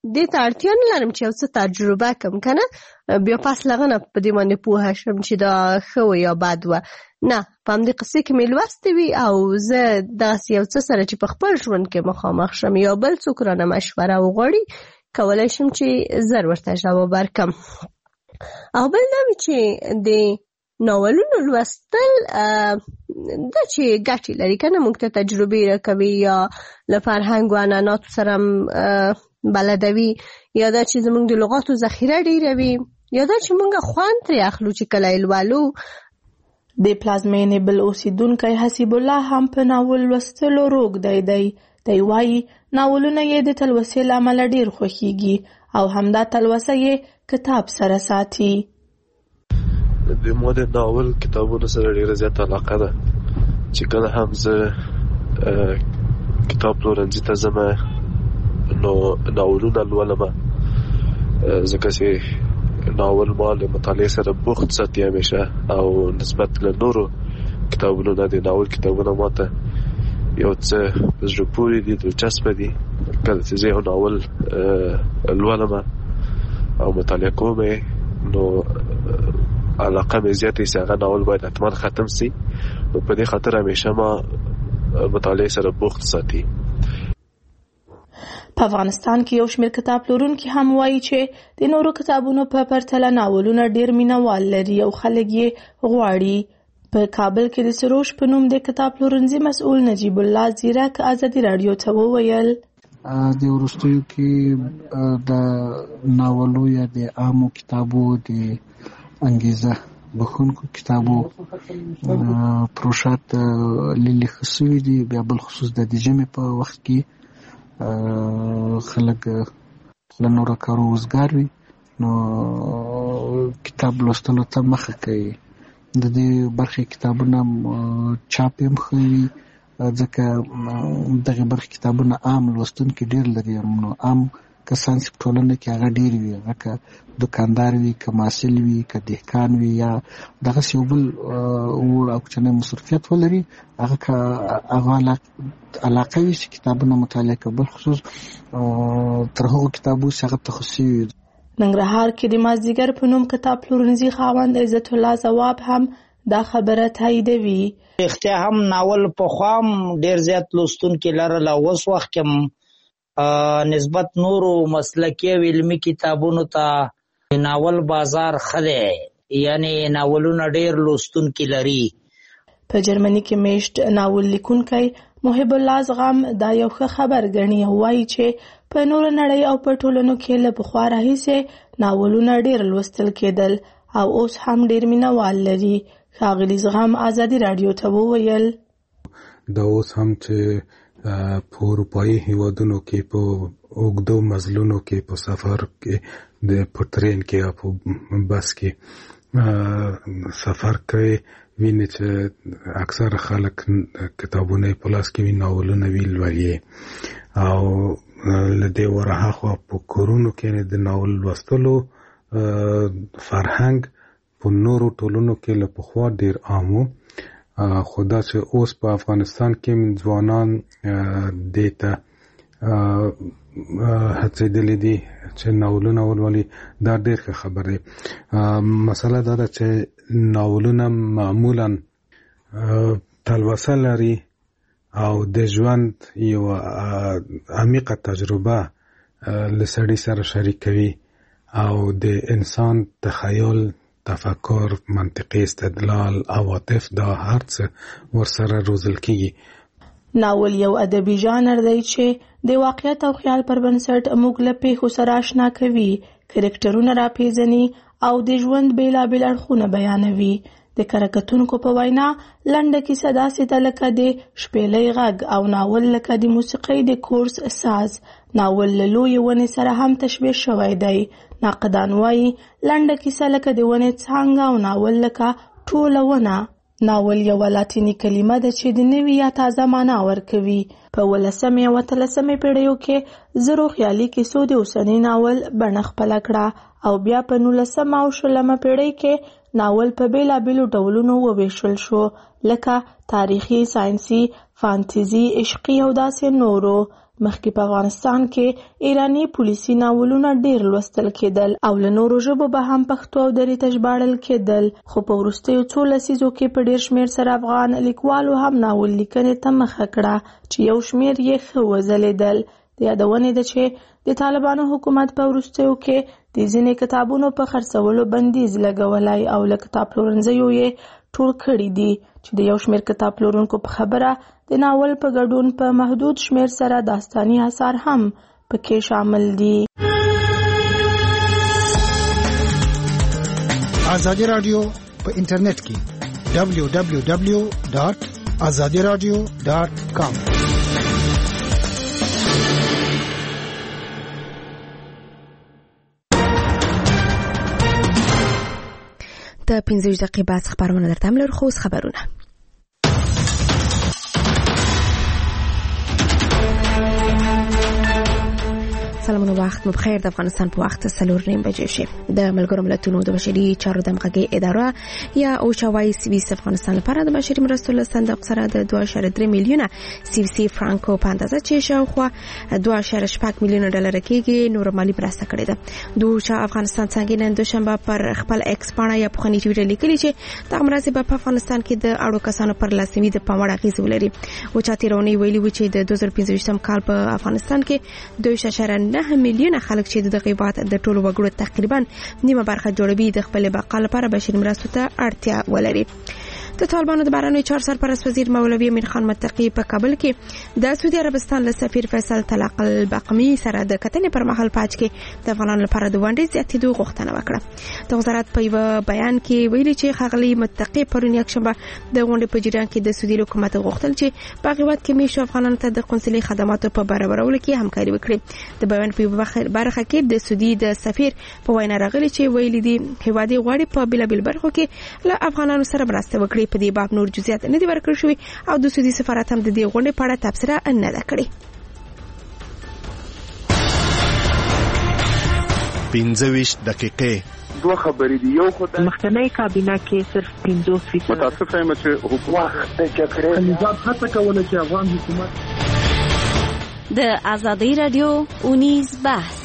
دې ته اړتیا نه لرم چې یو څه تجربه کوم کنه بیا پس لغنه په دې باندې پوه شم چې دا ښه و یا بد و. نه په همدې قصې کې مې لوستې وي او زه داسې یو څه سره چې په خپل ژوند کې مخامخ شم یا بل څوک رانه مشوره وغواړي کولی شم چې زر ورته جواب ورکړم. او بل دا وي چې د ناولونو لوستل دا چې ګټې لري کنه موږ ته تجربې راکوي یا له فرهنګ و عنعناتو سره بلدوي یا دا چې زموږ د لغاتو ذخیره ډېروي یا دا چې موږ خوند ترې اخلو چې کله یې لولو. د پلازمینې بل اوسیدونکی حسیب الله هم په ناول لوستلو روږدی دی. دی وایي ناولونه یې د تلوسې له امله ډېر خوښیږي او همدا تلوسه یې کتاب سره ساتي. د ما د ناول کتابونو سره ډېره زیاته علاقه ده چې کله هم زه کتاب پلورنځي ته ځم نو ناولونه لولم ځکه چې ناول ما له مطالعې سره بوخت ساتي همیشه او نسبت له نورو کتابونو نه د ناول کتابونه ما ته یو څه په زړه پورې دي دلچسپه دي. کله چې زه یو ناول لولم او مطالعه کوم نو علاقه مې زیاتې چې هغه ناول باید حتما ختم سي نو په دې خاطر همیشه ما مطالعه سره بوخت ساتي. په افغانستان کې یو شمېر کتاب پلورونکي هم وایي چې د نورو کتابونو په پرتله ناولونه ډېر مینوال لري او خلک یې غواړي. په کابل کې د سروش په نوم د کتاب پلورنځي مسؤل نجیب الله زیرک ازادي راډیو ته وویل د وروستیو کې د ناولو یا د عامو کتابو د انګیزه بخونکو کتابو پروشات لیلی خصوصي دي. بیا بل خصوص د ژمي په وخت کې خلک له نورو کارو وزګار وي نو کتاب لوستلو ته مخه کوي. د دې برخې کتابونه چاپ هم ښه وي ځکه دغه برخې کتابونه عام لوستونکي ډېر لري نو عام کسان چې په ټولنه کې هغه ډېر وي هغه که دوکاندار وي که محصل وي که دهقان وي یا دغسې یو بل وړ او کوچنی مصروفیت ولري هغه که هغه علاقه وي چې کتابونه مطالعه کوي بل خصوص تر هغو کتابو چې هغه تخصصي وي. ننګرهار کې د مازدیګر په نوم کتاب پلورنځي خاوند عزت الله ځواب هم دا خبره تاییدوي. رښتیا هم ناول پخوا هم ډېر زیات لوستونکي لرل او اوس وخت کې نسبت نورو مسلکي او علمي کتابونو ته ناول بازار ښه دی یعنې ناولونه ډېر لوستونکي لري. په جرمني کې میشت ناول لیکونکی محب الله زغم دا یو ښه خبر ګڼي او وایي چې په نورو نړۍ او په ټولنو کې له پخوا راهیسې ناولونه ډېر لوستل کېدل او اوس هم ډېر مینوال لري. ښاغلي زغم ازادي راډیو ته وویل دا اوس هم چې په اروپایي هیوادونو کې په اوږدو مزلونو کې په سفر کې په ټرین کې او په بس کې سفر کوي ویني چې اکثر خلک کتابونه په لاس کې وي ناولونه وی لولي او لدې ورهاخوا په کورونو کې د ناول لوستلو فرهنګ په نورو ټولنو کې له پخوا ډېر عام و خو دا چې اوس په افغانستان کې ځوانان دې ته هڅېدلي دي چې ناولونه ولولي دا ډېر ښه خبر دی. مسله دا ده چې ناولونه معمولا تلوسه لري او د ژوند یو عمیقه تجربه له سړي سره شریکوي او د انسان تخیل تفکر منطقي استدلال عواطف دا هر څه ورسره روزل کیږي. ناول یو ادبي ژانر دی چې د واقعیت او خیال پر بنسټ موږ له پیښو سره آشنا کوي کرکټرونه راپیژني او د ژوند بیلابیل اړخونه بیانوي. د کارکتونکو په وینا لنډه کیسه داسې ده لکه د شپېلۍ غږ او ناول لکه د موسیقۍ د کورس ساز. ناول له لویې ونې سره هم تشبیه شوی دی. ناقدان وایي لنډه کیسه لکه د ونې څانګه او ناول لکه ټوله ونه. ناول یوه لاتیني کلمه ده چې د نوي یا تازه معنا ورکوي. په 18مې او 13مې پیړیو کې زرو خیالي کیسو د اوسني ناول بڼه خپله کړه او بیا په 19مه او 20مه پیړۍ کې ناول په بیلابیلو ډولونو وویشل شو لکه تاریخي، ساینسي، فانتزي، عشقي او داسې نورو. مخکې په افغانستان کې ایرانی پولیسي ناولونه ډیر لوستل کېدل او له نورو ژبو به هم پښتو او دري ته ژباړل کېدل، خو په وروستیو څو لسیزو کې په ډیر شمیر سره افغان لیکوالو هم ناول لیکنې ته مخه کړه چې یو شمیر یې ښه وځلیدل. د یادونې ده چې د طالبانو حکومت په وروستیو کې د ځینې کتابونو په خرڅولو بندیز لګولی او له کتاب پلورنځیو یې ټول کړي دي چې د یو شمیر کتاب پلورونکو په خبره د ناول په ګډون په محدود شمیر سره داستاني اثار هم پکې شامل دي. ازادي رادیو په انټرنیټ کې www.azadiradio.com د 15 دقیقې بعد خبرونه درته هم لرو، خو اوس خبرونه. سلام او وخت مو بخیر. د افغانستان په وخت 4:30 بجې شي. د ملګرو ملتونو د بشري چارو د همغږي اداره یا اوچا وايي سویس افغانستان لپاره د بشري مرستو له صندوق سره د 2.3 میلیونه سویسي فرانکو په اندازه چې شاوخوا 2.8 میلیونه ډالر کېږي نور مالی مرسته کړې ده. دوشا افغانستان څنګه نن دوشنبه پر خپل ایکس پاڼه یا په خني ټویټر لیکلي چې د امراض په افغانستان کې د اړو کسانو پر لاسنیوي د پاموړ اغیز ولري. اوچا تیرونی ویلي و چې د 2015 کال په افغانستان کې 2.9 میلیونه خلک چې د غیبات د ټولو وګړو تقریبا نیمه برخه جوړوي د خپل بقا لپاره بشري مرستو ته اړتیا ولري. د طالبانو د بهرنیو چارو سرپرست وزیر مولوي امیر خان متقی په کابل کې د سعودي عربستان له سفیر فیصل طلاق البقمی سره د کتنې پر مهال پاج کې د افغانانو لپاره د ونډې زیاتېدو غوښتنه وکړه. د وزارت په یو بیان کې ویلي چې ښاغلي متقی پرون یکشنبه د غونډې په جریان کې د سعودي حکومت غوښتل چې په هیواد کې میشو افغانانو ته د قونسلي خدماتو په برابرولو کې همکاري وکړي. د بیان په برخه کې د سعودي د سفیر په وینا راغلي چې ویلي دي هیوادي غواړي په بلابل برخو کې له افغانانو سره مرسته وکړي. په دې باب نور جزئیات نه دي ورکړل شوي او د سعودي سفارت هم د دې غونډې په اړه تبصره نه ده کړې. 15 دقیقې دوه خبرې دي. یو خو د مخکنی کابینه کې صرف 50% متاسف یم چې حکومت د جګړې نظام هڅه کوله چې افغان حکومت د ازادي رادیو اونیز بحث.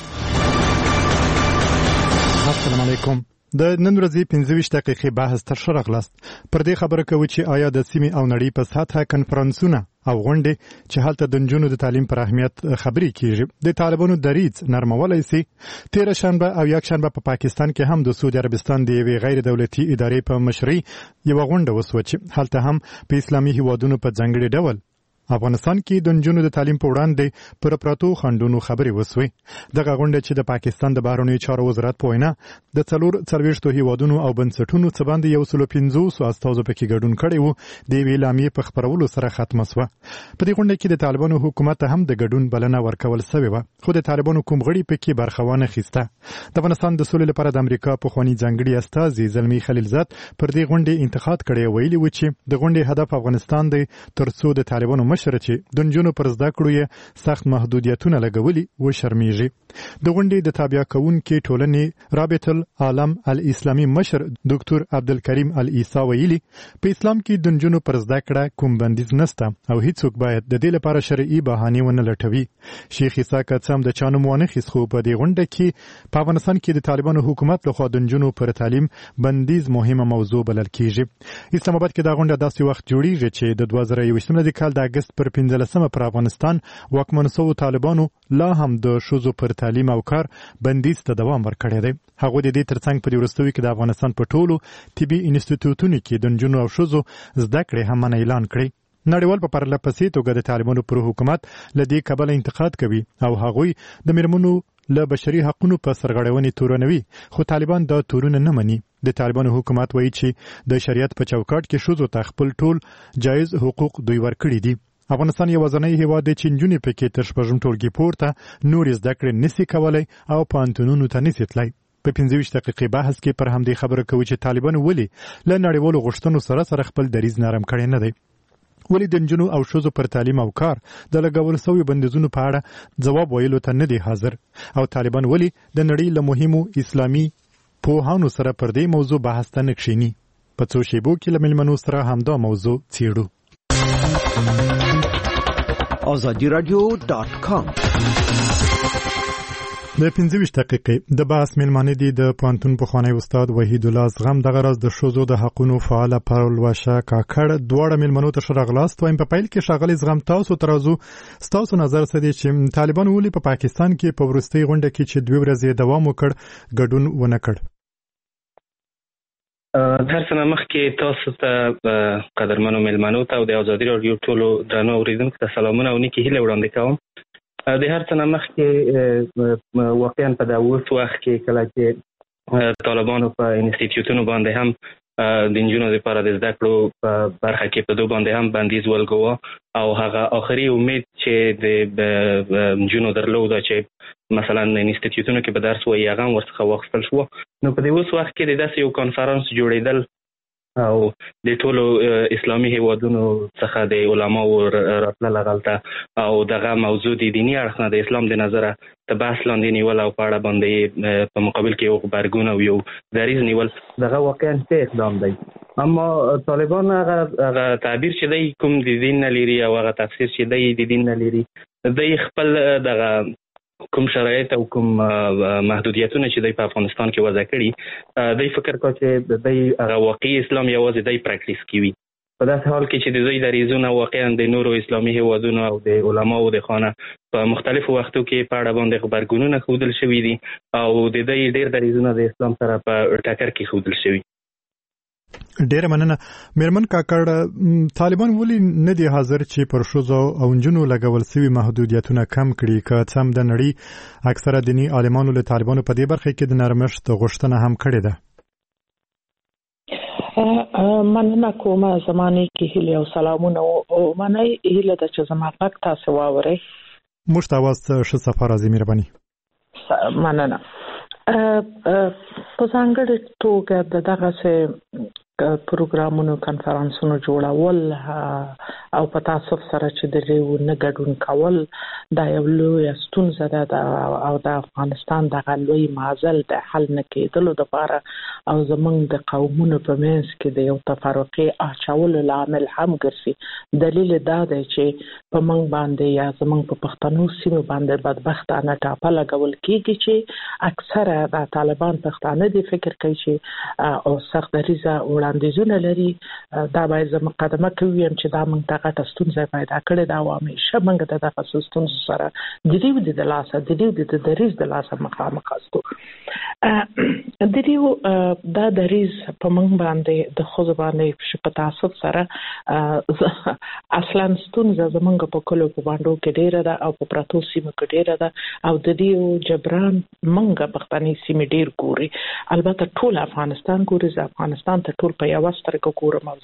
السلام علیکم. د نن ورځې 15 دقیقې بحث تر شا راغلاست. پر دې خبره کوي چې آیا د سیمې او نړۍ په سطحه کنفرانسونه او غونډې چې هلته د نجونو د تعلیم پر اهمیت خبرې کیږي د طالبانو دریځ نرمولای سي. 13 شنبه او یک شنبه په پاکستان کې هم د سعودي عربستان د یوې غیر دولتي ادارې په مشرۍ یو غونډه وسوه چې هلته هم په اسلامي هیوادونو په ځانګړي ډول افغانستان کې د نجونو د تعلیم په وړاندې پر پراتو خنډونو خبرې وسوي. دغه غونډه چې د پاکستان د بهرنیو چارو وزارت په وینا د 44 هیوادونو او بنسټونو څخه باندې 150 استازو پکې ګډون کړي وو د ویلامي په خبرولو سره ختمه شوه. په دې غونډه کې د طالبانو حکومت هم د ګډون بلنه ورکول شوې و، خو د طالبانو کوم غړي پکې برخه ونه اخیسته. د افغانستان د سولې لپاره د امریکا په خواني ځانګړي استازي زلمی خلیلزاد پر دې غونډه انتقاد کړی، ویلي و چې د غونډې هدف افغانستان دی ترڅو د طالبانو مشر چې د نجونو پر زده کړو یې سخت محدودیتونه لګولي و شرمیږي. د غونډې د تابع کوونکې ټولنې رابطه العالم الاسلامي مشر ډاکټر عبدالکریم العیسی ویلي په اسلام کې د نجونو پر زده کړه کوم بندیز نشته او هیڅوک باید د دې لپاره شرعي بهانې ونه لټوي. شیخ عیسی کڅم د چانو مونخیس خو په دې غونډه کې په افغانستان کې د طالبانو حکومت لخوا د نجونو پر تعلیم بندیز مهمه موضوع بلل کیږي. اسلام آباد کې دا غونډه داسې وخت جوړیږي چې د 2021 کال د اگست پر 15 پر افغانستان واکمن شوو طالبانو لا هم د شوزو پر تعلیم او کار بندیز ته دوام ورکړی دی. هغه د دې ترڅنګ په وروستیو کې د افغانستان په ټولو طبي انسټیټیوټونو کې د نجونو او شوزو زده کړې هم اعلان کړی. نړیوال په پرله پسې توګه د طالبانو پر حکومت لدې کبل انتقاد کوي او هغوی د میرمنو له بشري حقوقو په سرغړونې تورنوي، خو طالبان دا تورونه نه مني. د طالبانو حکومت وایي چې د شریعت په چوکاټ کې شوزو ته خپل ټول جایز حقوق دوی ورکړي دي. افغانستان یو ځانګړی هیواد دی چې نجونې پکې تر شپږم ټولګي پورته نور زده کړې نشي کولای او پوهنتونونو ته نشي تللی. په 15 دقیقې بحث کې پر همدې خبره کوي چې طالبانو ولې له نړیوالو غوښتنو سره خپل دریځ نرم کړی نه دی. ولې د نجونو او ښځو پر تعلیم او کار د لګول شویو بندیزونو په اړه ځواب ویلو ته نه دی حاضر، او طالبان ولې د نړۍ له مهمو اسلامي پوهانو سره پر دې موضوع بحث ته نه کښیني. په څو شیبو کې له مېلمنو سره همدا موضوع څیړو. azadiradio.com. د 25 دقیقې د بحث میلمانه دي د پوهنتون پخوانی استاد وحید الله زغم دغه راز د ښځو د حقونو فعاله پرلوشه کاکړ دواړه میلمنو ته ښه راغلاست وایم. په پیل کې ښاغلی زغم تاسو ترازو ستاسو نظر څه دی چې طالبان ولې په پاکستان کې په وروستۍ غونډه کې چې 2 ورځې دوام وکړ ګډون ونه کړ؟ هر څه مخکې تاسو ته قدرمنو میلمنو ته او د ازادي راډیو ټولو درنو اوریدونکو ته سلامونه او نیکې هیلې وړاندې کوم. د هر څه مخکې واقعا په دا اوس وخت کې کله چې طالبانو په انسټیټیوټونو باندې هم د نجونو لپاره د زده کړو په برخه کې په دوه باندې هم بندیز ولګاوه او هغه آخري امید چې د نجونو درلوده چې مثلا انسټیټیوټونو کې به درس وایي هغه ورڅخه واخیستل شو. نو په دې اوس وخت کې د داسې یو کانفرنس جوړېدل او د ټولو اسلامي هیوادونو څخه د علماو راتلل غلطه او دغه موضوع د دینی اړخ نه د اسلام د نظره د بحث لاندې نیول او په اړه باندې په مقابل کې یو غبرګون او یو دریځ نیول دغه واقعا څه اقدام دی. اما طالبان هغه تعبیر چې دی کوم د دین نه لري او هغه تفسیر چې دی د دین نه لري دی خپل دغه کوم شرایط او کوم محدودیتونه چې دی په افغانستان کې وضع کړي دی فکر کوي چې دی هغه واقعي اسلام یوازې دی پریکټیس کوي. په داسې حال کې چې د دوی دریځونه واقعا د نورو اسلامي هیوادونو او د علماو د خانه په مختلفو وختو کې په اړه باندې غبرګونونه ښودل شوي دي او د دوی ډېر دریځونه د اسلام سره په ټکر کې ښودل شوي. ډېر مننه. میرمن کاکړ طالبان ولې نه دي حاضر چې پر ښځو او نجونو لګول شوي محدودیتونه کم کړي که څه هم د نړۍ اکثره دیني عالمانو له طالبانو په دې برخه کې د نرمښت غوښتنه هم کړې ده؟ مننه کومه زمانه کې هیله او سلامونه او مننه هیله د چې زما غږ تاسو واورئ. موږ تاسو ښه سفر راځي مهرباني. مننه. په ځانګړې توګه دغه څه پروګرامونو کنفرانسونو جوړول او په تاسف سره چې د ریو نه ګډون کول دا یو لوی ستونزه ده او د افغانستان د لوی معضل د حل نه کېدلو لپاره او زمونږ د قومونو په منځ کې د یو تفرقه اچولو لامل هم ګرځي. دلیل دا دی چې په موږ باندې یا زمونږ په پښتنو سیمه باندې بدبختانه ټاپه لګول کېږي چې اکثره د طالبان پښتانه دي فکر کوي چې او سخت دریزه وړاندیزونه لري. دا باید زموږ مقدمه کوي چې دا موږ ته غټه ستونزه پیدا کړې ده او همیشه موږ د دغه ستونزو سره د دې د لاسه د دې د دریز د لاسه مخامخ یاستو. د دې دا دریز په موږ باندې د خو باندې په تعصب سره اصلا ستونزه زموږ په کلو په باندې کې ډیره ده او په پراتو سیمه کې ډیره ده او د دې جبران موږ پښتني سیمه ډیر ګوري. البته ټول افغانستان ګوري. افغانستان ته ټول په یو سترګه ګورم او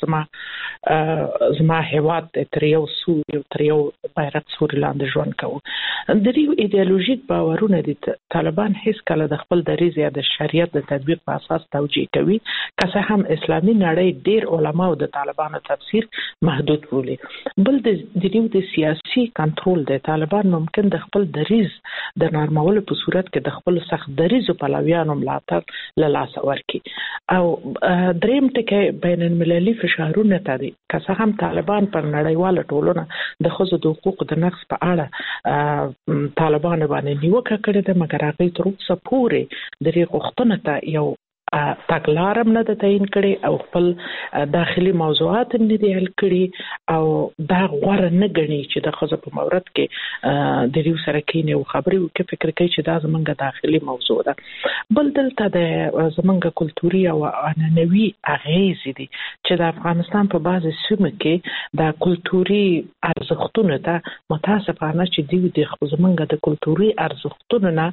زما هیواد تر یو سوري تر یو بیرغ سوري لاندې ژوند کوو. د دې ایدئولوژیک باورونه دي طالبان هیڅ کله د خپل دریځ یا د شریعت د تطبیق په اساس توجیه کوي که څه هم اسلامي نړۍ ډیر علما او د طالبانو تفسیر محدود بولي. بل د دې د سیاسي کنټرول د طالبان ممکن د خپل دریځ د نارمولو په صورت کې د خپل سخت دریځ پلویانو ملاتړ له لاسه ورکړي. او دریم ټکی بین المللي فشارونه تدي که څه هم طالبان پر نړیواله ټولنه د ښځو د حقوقو د نقض په اړه طالبان باندې نیوکه کړې ده مګر هغه تر اوسه پورې د دې غوښتنې ته یو تګلارم نه ده تعیین کړي او خپل داخلي موضوعات نه دي حل کړي او دا غوړه نه غني چې د ښځو په مورد کې د دې سره کې نه خبرې وکړي. فکر کوي چې دا زمونږ داخلي موضوع ده. بل دلته د زمونږ کلتوري او عنعنوي اغیز دي چې د افغانستان په بعض سیمو کې د کلتوري ارزښتونو ته متاسفانه چې دی د زمونږ د کلتوري ارزښتونو نه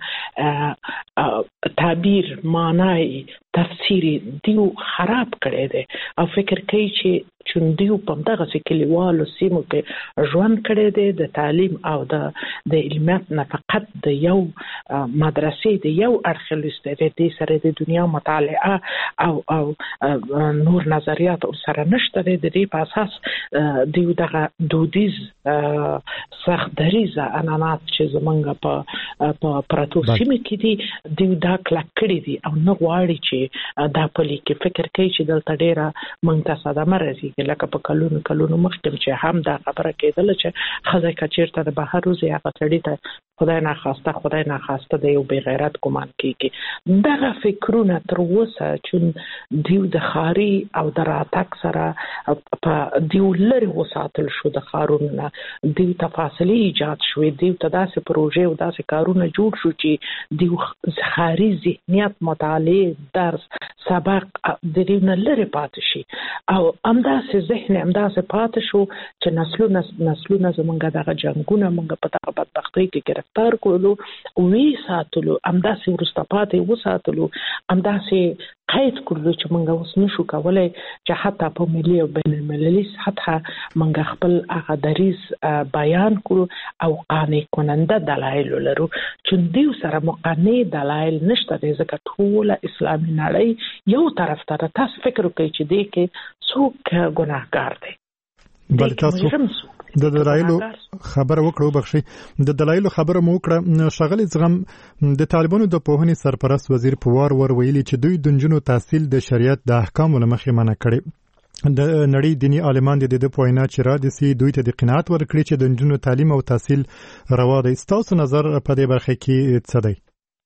تعبیر معنی تفسیری دیو خراب کړی دی او فکر کوي چې دیو په دغه کلیوالو سیمو کې ژوند کړی دی د تعلیم او د علمیت نه فقط د یو مدرسې د یو اړخ لسته د سره د دنیا مطالعه او نور نظریات سره نشته. د دې په اساس دیو دغه دودیز سخت دریزه انانات چې زمونږ په پراتو سیمه کې دي دیو دا کلک کړی دي او نه غواړي چې دا پلي کې فکر کوي چې دلته ډیره منتصدمه راځي کیږي لکه په کلونو مخکې چې هم دا خبره کېدله چې ښځه که چېرته د بهر وځي هغه سړي ته خدای ناخواسته د یو بې غیرت ګمان کېږي. دغه فکرونه تر اوسه چې دیو د ښاري او د راتګ سره په دیو لرې وساتل شو د ښارونو نه، دیو ته فاصلې ایجاد شوې، دیو ته داسې پروژې او داسې کارونه جوړ شو چې دیو ښاري ذهنیت، مطالعې، درس، سبق د دیو نه لرې پاتې شي او همداسې ذهن همداسې پاتې شو چې نسلونه زمونږ دغه جنګونه مونږ په دغه بدبختۍ کې ګرفتار کولو، وی ساتلو، همداسې وروسته پاتې وساتلو، همداسې قید کړلو چې مونږ اوس نشو کولی چې حتی په ملي او بین المللي سطحه مونږ خپل هغه دریځ بیان کړو او قانع کننده دلایل لرو. چې دیو سره مقنع دلایل نشته دی ځکه ټوله اسلامي نړۍ یو طرف ته ده. تاسو فکر وکړئ چې دی کې څوک ګناهګار دی؟ بل تاسو د دلایلو خبره وکړو بخشي د دلایلو خبره مو وکړه. شغل زغم د طالبانو د پوهنې سرپرست وزیر په وار ویلي چې دوی د نجونو تحصیل د شریعت د احکامو له مخې منع کړي. د نړۍ دینی عالمان د دې په وینا چې را دي سي دوی ته د قناعت ورکړي چې د نجونو تعلیم او تحصیل روا دی. تاسو نظر په دې برخه کې څه دی؟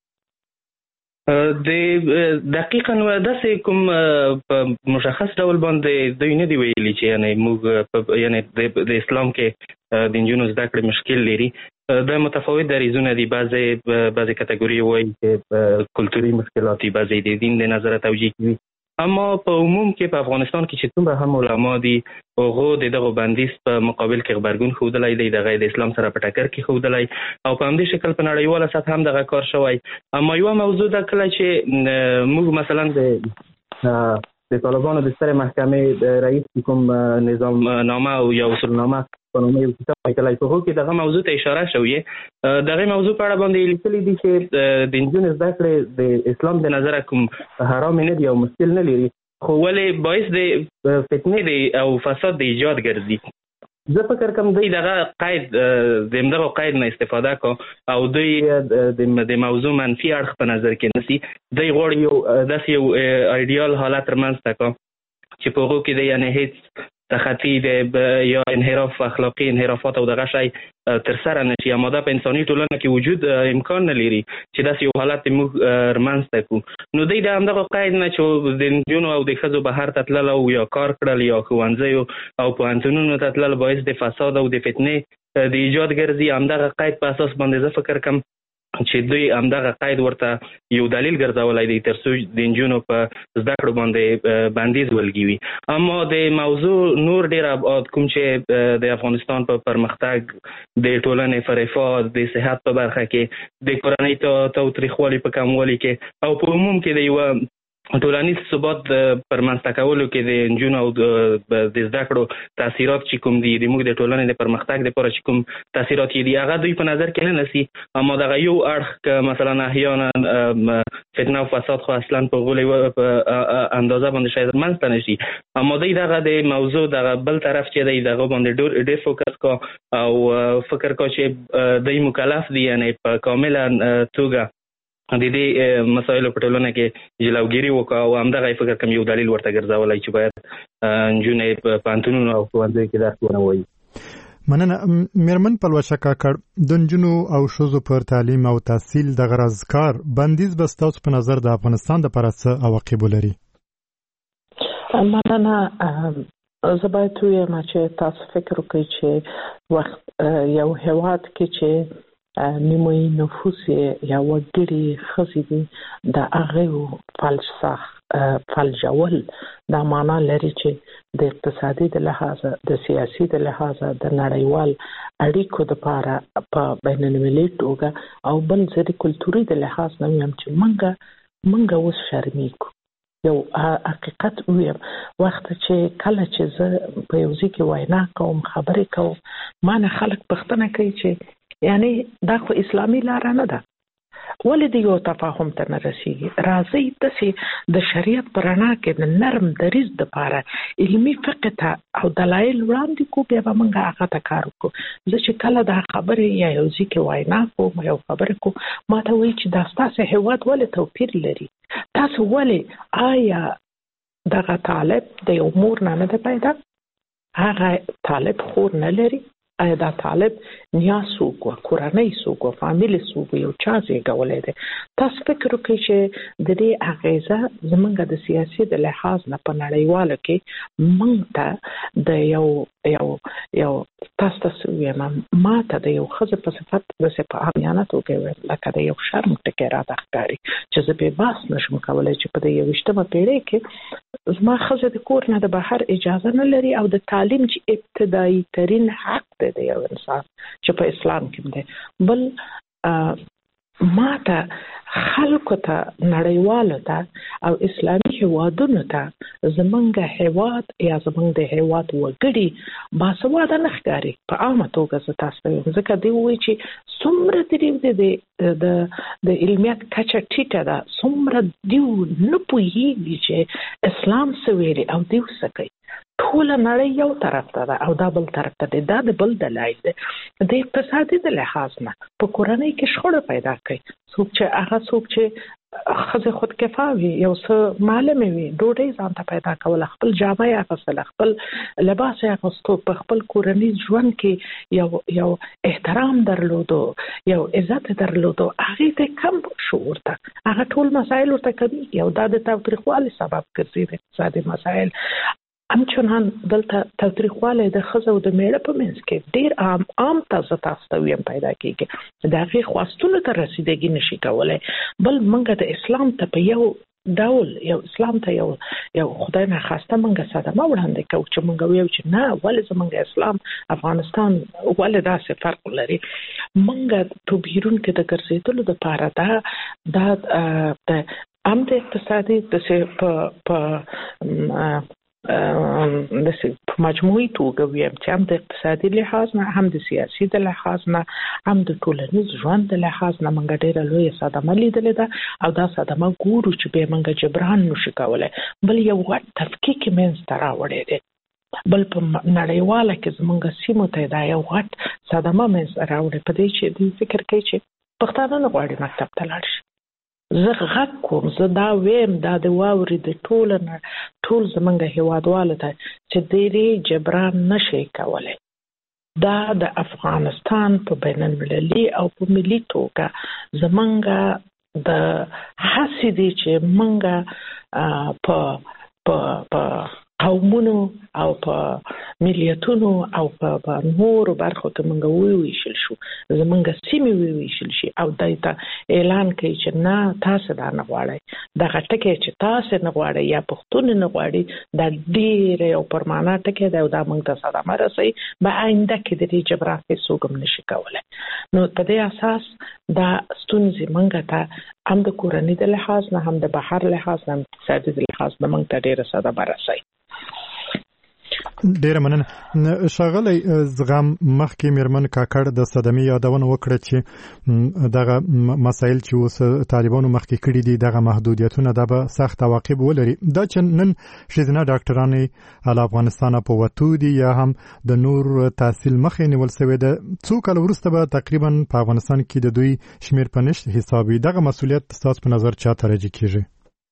د دقیقاً داسې کوم په مشخص ډول باندې دوی نه دی ویلي چې یعنی موږ یعنی د اسلام کې د نجونو زده کړې مشکل لري. د متفاوت دریځونه دي، بعضې کټګوري وایي چې کلتوري مشکلات دي، بعضې د دین د نظره توجیه کوي. اما په عموم کې په افغانستان کې چې څومره هم علما دي هغو د دغه بندیز په مقابل کې غبرګون ښودلی دی، دغه د اسلام سره په ټکر کې ښودلی او په همدې شکل په نړیواله سطح هم دغه کار شوی. اما یوه موضوع ده کله چې موږ مثلا د طالبانو د سترې محکمې د رئیس کوم نظام نامه او یا اصولنامه په نوم یو کتاب لیکلی په هغو کې دغه موضوع ته اشاره شوې. دغه موضوع په اړه باندې لیکلي دي چې د نجونو زده کړې د اسلام د نظره کوم حرام نه دي او مشکل نه لري، خو ولې باعث د فتنې دی او فساد د ایجاد ګرځي. زه فکر کوم دوی دغه قید د همدغه قید نه استفاده کو او دوی د موضوع منفي اړخ په نظر کې نیسي. دوی غواړي داسې یو ایډیال حالت رامنځته کړي چې په هغو کې د یعنې هیڅ تخطی یا انحراف اخلاقی انحرافات او دغه شی تر سره نشي. اما دا په انساني ټولنه کې وجود امکان نه لري چې داسې یو حالت موږ رامنځته کړو. نو دوی د همدغه قید نه چې د نجونو او د ښځو بهر ته تلل او یا کار کړل یا ښوونځیو او پوهنتونونو ته تلل باعث د فساد او د فتنې د ایجاد ګرځي. همدغه قید په اساس باندې زه فکر کوم چې دوی همدغه قید ورته یو دلیل ګرځولی دی تر څو د نجونو په زده کړو باندې بندیز ولګوي. اما د موضوع نور ډېر ابعاد کوم چې د افغانستان په پرمختګ، د ټولنې په رفاه، د صحت په برخه کې، د کورنۍ تاوتریخوالي په کموالي کې او په عموم کې د یوه ټولنیز ثبات پر منځته کولو کې د نجونو او د زده کړو تاثیرات چې کوم دي د موږ د ټولنې د پرمختګ لپاره چې کوم تاثیرات دي هغه دوی په نظر کې نه نیسي. اما دغه یو اړخ که مثلا احیانا فتنه او فساد خو اصلا په غولې په اندازه باندې شاید منځته نه شي، اما دوی دغه د موضوع دغه بل طرف چې دی دغه باندې ډېر فوکس کا او فکر کا چې دوی مکلف دي یعنی په کامله توګه د دې مسایلو په ټولنه کې جلوګیري وکړه او همدغه فکر کوم یو دلیل ورته ګرځولی چې باید نجونې په پوهنتونونو او ښوونځیو کې درس ونه وایي. مننه. میرمن پلوشه کاکړ، د نجونو او ښځو پر تعلیم او تحصیل د غرض کار بندیز به ستاسو په نظر د افغانستان دپاره څه عواقب ولري؟ مننه. زه باید ووایم چې تاسو فکر وکړئ چې وخت یو هېواد کې چې نیمه نفوس یا وګړي ښځې دي د هغې فلجول دا معنا لري چې د اقتصادي د لحاظه، د سیاسي د لحاظه، د نړیوال اړیکو دپاره په بین المللي توګه او بل زه د کلتوري د لحاظ نه ویم چې منګه اوس شرمېږو. یو حقیقت ویم، وخت چې کله چې زه په یو ځای کې وینا کوم، خبرې کوم، ما نه خلک پوښتنه کوي چې یعنی دا خو اسلامي لاره نه ده، ولې د یو تفاهم ته نه رسیږي؟ راځئ داسې د شریعت په رڼا کې د نرم دریځ دپاره علمي فقه ته او دلایل وړاندې کړو، بیا به موږ هغه ته کار وکړو. زه چې کله دا خبرې یا یو ځای کې وینا کوم، یو خبرې کوم، ما ته وایي چې دا ستاسو هېواد ولې توپیر لري؟ تاسو ولې آیا دغه طالب د یو مور نه ده پیدا؟ هغه طالب خور نه لري، آیا دا طالب نیا څوک و، کورنۍ څوک و، فامیل څوک و، یو چا زیږولی دی. تاسو فکر وکړئ چې د دې اغیزه زمونږ د سیاسي د لحاظ نه په نړیواله کې موږ ته د یو تاسو ته ویم ما ته د یو ښځې په صفت داسې په عامیانه توګه ویم لکه د یو شرم ټکی راته ښکاري چې زه بې بحث نشم کولی چې په د 21مه پیړۍ کې زما ښځه د کور نه د بهر اجازه نه لري او د تعلیم چې ابتدایي ترین حق دی د یو انسان چې په اسلام کې دی. بل ما ته خلکو ته نړیوالو ته او اسلامي هیوادونو ته زمونږ هیواد یا زمونږ د هیواد وګړي باسواده نه ښکاري. په عامه توګه زه تاسو ته وایم ځکه دوی وایي چې څومره ترې د علمیت کچه ټیټه ده، څومره دوی نه پوهېږي چې اسلام څه ویلي او دوی څه کوي. ټوله نړۍ یو طرف ته ده او دا بل طرف ته دی. دا د بل دلایل دی. د اقتصادي د لحاظ نه په کورنۍ کې شخړه پیدا کوي. څوک چې ښځې خودکفا وي، یو څه معلمې وي، ډوډۍ ځان ته پیدا کوله، خپل جامه یې اخیستله، خپل لباس یې اخیستو، په خپل کورنیز ژوند کې یو احترام درلودو، یو عزت درلودو، هغې ته کم شعور ته هغه ټول مسایل ورته کمیږي او دا د تاوتریخوالي سبب ګرځي. د اقتصادي مسایل همچنان دلته تاوتریخوالی د ښځو او د میړه په منځ کې ډېر عام تاسو ته ویم پیدا کېږي. د هغې خواستونو ته رسیدګي نشي کولی. بل موږ د اسلام ته په یو ډول اسلام ته یو خدای ناخواسته موږ صدمه وړاندې کوو چې موږ ویو چې نه ولې زموږ اسلام افغانستان ولې داسې فرق لري. موږ په بیرون کې د ګرځېدلو دپاره دا هم د اقتصادي په مجموعي توګه ویم چې هم د اقتصادي لحاظ نه، هم د سیاسي د لحاظ نه، هم د ټولنیز ژوند د لحاظ نه موږ ډېره لویه صدمه لیدلې ده او دا صدمه ګورو چې بیا موږ جبران نشو کولی. بل یو غټ تفکیک منځ ته راوړی دی. بل په نړیواله کې زموږ سیمو ته دا یو غټ صدمه منځ ته راوړی په دې چې دوی فکر کوي چې پښتانه نه غواړي مکتب ته لاړ شي. زه غږ کوم، زه دا ویم دا د واوري د ټول زمونږ هیوادوالو ته چې دې جبران نشي کولی. دا د افغانستان په بین المللي او په ملي توګه زمونږ د هڅې دي چې مونږ په قومونو او په ملیتونو او په نورو برخو کې مونږ وویشل شو، زمونږ سیمې وویشل شي او دای ته اعلان کوي چې نه تاسو دا نه غواړئ. دغه ټکی چې تاسو نه غواړئ یا پښتون نه غواړي دا ډېر یو پرمانا ټکی دی او دا مونږ ته صدمه رسوي. به آینده کې د دې جبران هیڅوک هم نشي کولی. نو په دې اساس دا ستونزې مونږ ته هم د کورنۍ د لحاظ نه، هم د بهر لحاظ نه، هم اقتصادي د لحاظ نه مونږ ته ډېره صدمه رسوي. ډیره مننه. ښاغلی زغم مخکې میرمن کاکړ د صدمې یادونه وکړه چې دغه مسایل چې اوس طالبانو مخکې کړي دي دغه محدودیتونه دا به سخت عواقب ولري. دا چې نن ښځینه ډاکټرانې له افغانستانه په وتو دي یا هم د نور تحصیل مخې نیول سوی ده، څو کاله وروسته به تقریبا په افغانستان کې د دوی شمیر په نشت حساب وي. دغه مسؤلیت ستاسو په نظر چا ته راجع کیږي؟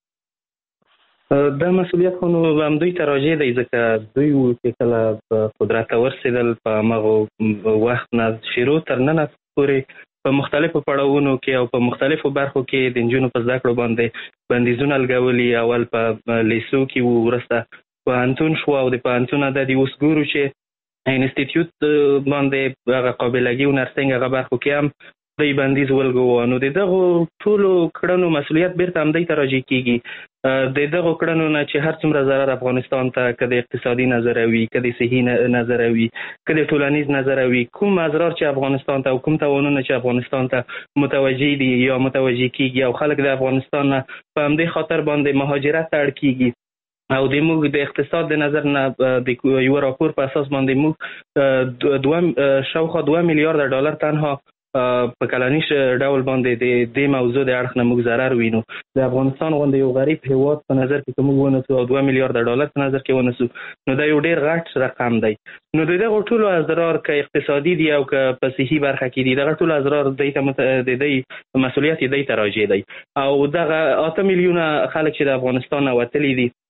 دا مسؤلیت خو نو همدوی ته راجع دی ځکه دوی وو چې کله په قدرت ته ورسېدل په همغه وخت نه شروع تر ننه پورې په مختلفو پړاوونو کې او په مختلفو برخو کې د نجونو په زده کړو باندې بندیزونه لګولي. اول په لیسو کې وو، وروسته پوهنتون شو او د پوهنتون عدد اوس ګورو چې انسټیټیوټ باندې هغه قابلګي او نرسنګ هغه برخو کې هم دوی بندیز ولګوه. نو د دغو ټولو کړنو مسؤلیت بیرته همدوی ته راجع کېږي. د دغو کړنو نه چې هر څومره ضرر افغانستان ته که د اقتصادي نظر وي، که د صحي نظر وي، که د ټولنیز نظر وي، کوم اضرار چې افغانستان ته او کوم تاوانونه چې افغانستان ته متوجه دي یا متوجه کېږي او خلک د افغانستان نه په همدې خاطر باندې مهاجرت ته اړ کېږي او د موږ د اقتصاد د نظر نه د یو راپور په اساس باندې موږ شاوخوا 2 میلیارد ډالر تنها په کلنیش ډول باندې د دې موضوع د اړخ نه موږ ضرر وینو. د افغانستان غوندې یو غریب هیواد په نظر کې موږ ونیسو او 2 میلیارد ډالر په نظر کې ونیسو نو دا یو ډېر غټ رقم دی. نو د دغه ټولو اضرار که اقتصادي دي او که په صحي برخه کې دي دغه ټولو اضرار د دې مسؤلیت دی ته راجع دی او دغه 8 میلیونه خلک چې د افغانستان نه وتلي دي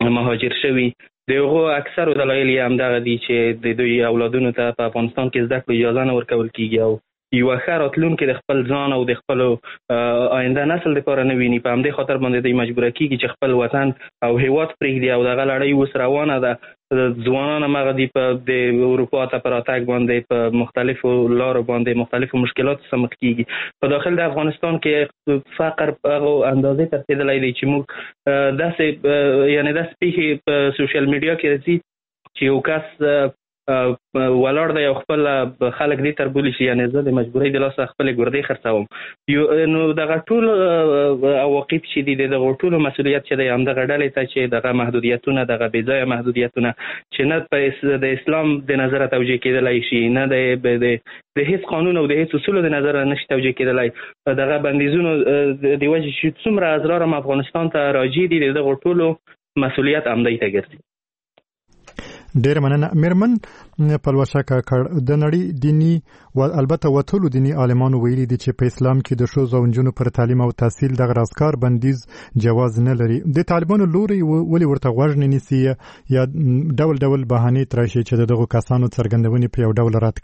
مهاجر شوي د هغو اکثرو دلایل یې همدغه دي چې د دوی اولادونو ته په افغانستان کې زده کړو اجازه نه ورکول کېږي او یوه ښه راتلونکې د خپل ځان او د خپلو آینده نسل دپاره نه ویني. په همدې خاطر باندې دوی مجبوره کېږي چې خپل وطن او هیواد پرېږدي او دغه لړۍ اوس روانه ده. ځوانان همغه دي د اروپا ته په راتګ باندې په مختلفو لارو باندې مختلفو مشکلاتو سره مخ کېږي. په داخل د افغانستان کې فقر په هغو اندازې ته رسېدلی دی چې موږ داسې پیښې په سوشل میډیا کې راځي چې یو کس ولاړ دی او خپل خلک دې تربولي شي، یعنې زه د مجبورۍ د لاسه خپلې ګردې خرڅوم. نو دغه ټول عواقب چې دي د دغو ټولو مسؤلیت چې دی همدغه ډلې ته چې دغه محدودیتونه دغه بېځایه محدودیتونه چې نه د اسلام د نظره توجیه کېدلی شي، نه د هیڅ قانون او د هیڅ اصولو د نظره نشي توجیه کېدلی، دغه بندیزونو د وجې چې څومره ازرار هم افغانستان ته راجع دي د دغو ټولو مسؤلیت همدی ته ګرځي. ډیر مننه. میرمن پلوشه کاکړ، د نړۍ دینی او البته وټولو دینی عالمانو ویلي دي چې په اسلام کې د ښځو او نجونو پر تعلیم او تحصیل د غراسکار بندیز جواز نه لري. د طالبانو لوري ولې ورته غوږ نه نیسي یا ډول ډول بهانې تراشي چې دغه کسانو څرګندونې په یو ډول رد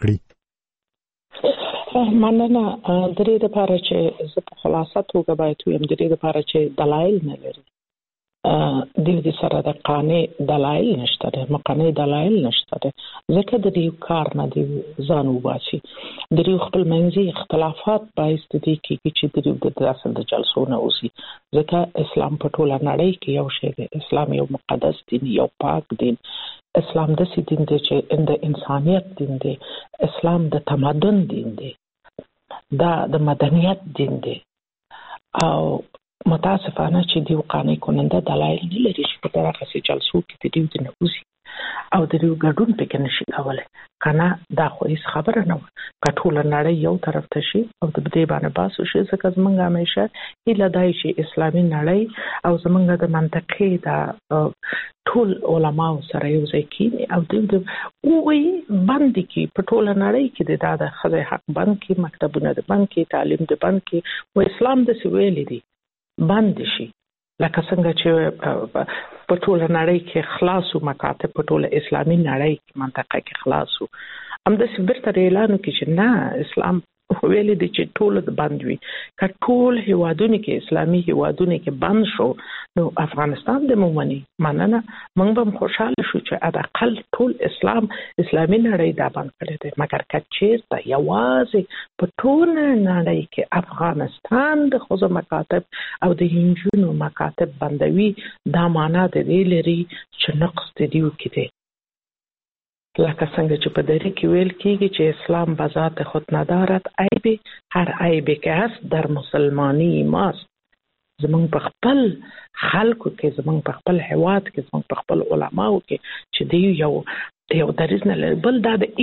کړي؟ مننه. د دې لپاره چې زه په خلاصه توګه باید وایم، د دې لپاره چې دلایل نه لري. د دې سره د قانع دلایل نشته ده، مقنع دلایل نشته ده، ځکه د دې کار نه دی ځان وباسي. د دې خپل منځي اختلافات باعث دي چې د دې د اصل د جلسو نه اوسي، ځکه اسلام په ټوله نړۍ کې یو شی دی. اسلام یو مقدس دین، یو پاک دین. اسلام داسې دین دی چې د انسانیت دین دی. اسلام د تمدن دین دی، دا د مدنیت دین دی. او متاسفانه چې دیو قانع کننده دلایل نه لري چې په دغه سي جلسو کې د دیو نه اوسي او د دیو ګډون پکې نشي کولای. کنه دا خو هیڅ خبره نه وه. که ټوله نړۍ یو طرف ته شي او د دې باندې باسو شي، ځکه زمونږ همیشه هیله دی چې اسلامي نړۍ او زمونږ د منطقې د ټول علماو سره یو ځای کېني او دوی ووایي بند کړي په ټوله نړۍ کې د ښځې حق بند کړي، مکتبونه د بند کړي، تعلیم د بند کړي. و اسلام داسې ویلي دي بند شي، لکه څنګه چې په ټوله نړۍ کې خلاصو مکاتب په ټوله اسلامي نړۍ کې منطقه کې خلاصو. همداسې بیرته اعلان وکړي چې نه، اسلام ویلي دي چې ټول د بند وي. که ټول هیوادونه کې اسلامي هیوادونه کې بند شو نو افغانستان د مومني مننه موږ به خوشاله شو چې حداقل ټول اسلامي نړۍ دا بند کړی دی. مګر که چېرته یوازې په ټوله نړۍ کې افغانستان د ښځو مکاتب او د نجونو مکاتب بندوي، دا معنا د دې لري چې نقص د دیو کې دی. لکه څنګه چې په دری کې ویل کېږي چې اسلام بذات خود ندارد عیب، هر عیب که هست در مسلمانی ماست. زمونږ په خپل خلکو کې، زمونږ په خپل هیواد کې، زمونږ په خپل علماو کې چې دی یو دریز نه لري. بل دا د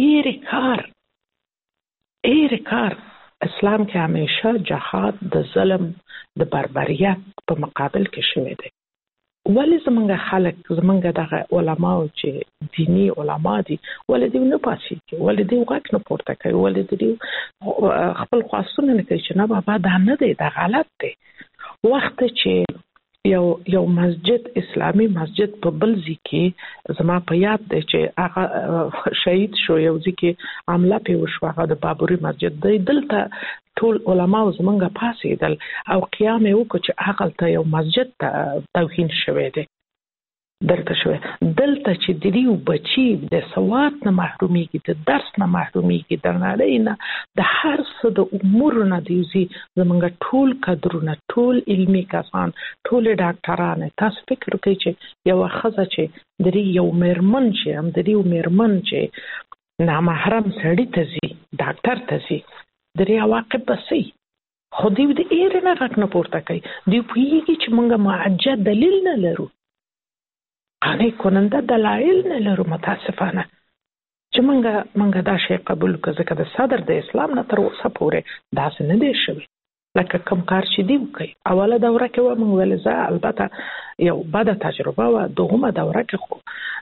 ایرې کار اسلام کې همیشه جهاد د ظلم د بربریت په مقابل کې شوی دی. ولې زمونږ خلک، زمونږ دغه علماو چې دینی علما دي، ولې دوی نه پاسېږي، ولې دوی غږ نه پورته کوي، ولې دوی خپل خواستونه نه کوي چې نه بابا دا نه دی، دا غلط دی. وخت چې یو مسجد، اسلامي مسجد په بل ځای کې زما په یاد دی چې هغه شهید شو، یو ځای کې حمله پرې وشوه، هغه د بابري مسجد دی. دلته ټول علماو زمونږ پاسېدل او قیام یې وکړو چې هغلته یو مسجد ته توهین شوی دی، دلته شوی. دلته چې د دیو بچي د سواد نه محرومیږي، د درس نه محرومیږي، د نړۍ نه، د هر څه د امورو نه دیوزي. زمونږ ټول کدرونه، ټول علمي کسان، ټول ډاکټران، تاسو فکر وکړئ چې یوه ښځه چې د دې یو میرمن چې هم د دې میرمن چې نامحرم سړي ته ځي، ډاکټر ته ځي، د دې عواقب به څه وي؟ خو دوی د ایرې نه غږ نه پورته کوي. دوی پوهېږي چې موږ معجد دلیل نه لرو، قانع کننده دلایل نه لرو. متاسفانه چې موږ دا شی قبول کړو، ځکه د صدر د اسلام نه تر اوسه پورې داسې نه دی شوی. لکه کوم کار چې دی وکړي. اوله دوره کې موږ ویل زه البته یو بده تجربه وه، دوهمه دوره کې خو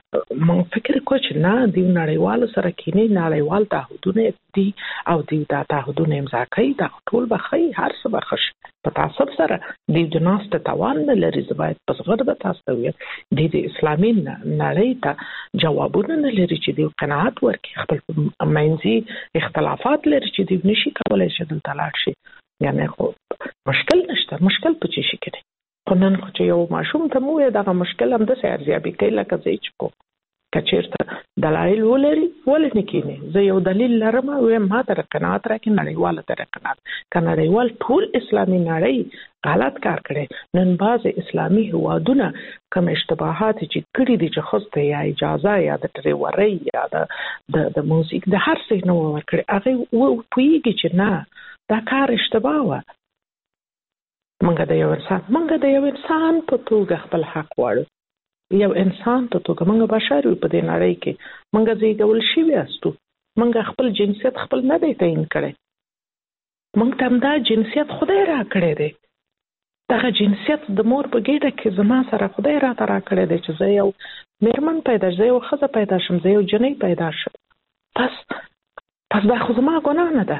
مونږ فکر کوو چې نه دی نړیوال سره کینی نړیوال تعهدونه دي او دی دا تعهدونه امضا کوي دا ټول به خي هر څه به خش په تاسو سره دی د ناست توان نه لري زبایت پس غرد تاسو وي د اسلامي نړۍ ته جوابونه نه لري چې دی قناعت ورکړي خپل منځي اختلافات لري چې دی نشي کولای چې دلته لاړ شي یعنی خو مشکل نشته مشکل په چی شي کې خو نن خو چې یو ماشوم ته مو دغه مشکل هم د ارزیابي کوي لکه زه چې کو کچیرته دلایل ولري ولې نه کینی زه یو دلیل لرم او ما ته قناعت راکې نړیواله تر قناعت کنړیوال ټول اسلامي نړۍ غلط کار کړي نن باز اسلامي هوادونه کوم اشتباهات چې کړي دي چې خوسته یا اجازه یا د ډریورۍ یا د موزیک د هر څه نو ورکړي هغه پوېږي چې نه دا کار اشتباه و منګه د یو انسان په توګه خپل حق واړو یو انسان ته توګه منګه بشر په دې نړۍ کې منګه زیږول شي وستو منګه خپل جنسیت خپل نه دی تعین کړي منګ ته دا جنسیت خدای را کړی دی دغه جنسیت د مور په ګډه کې زما سره خدای را ترا کړی دی چې زه یو میرمن پیدا شم زه یو ښځه پیدا شم زه یو جنۍ پیدا شم پس دا خو زما ګناه نه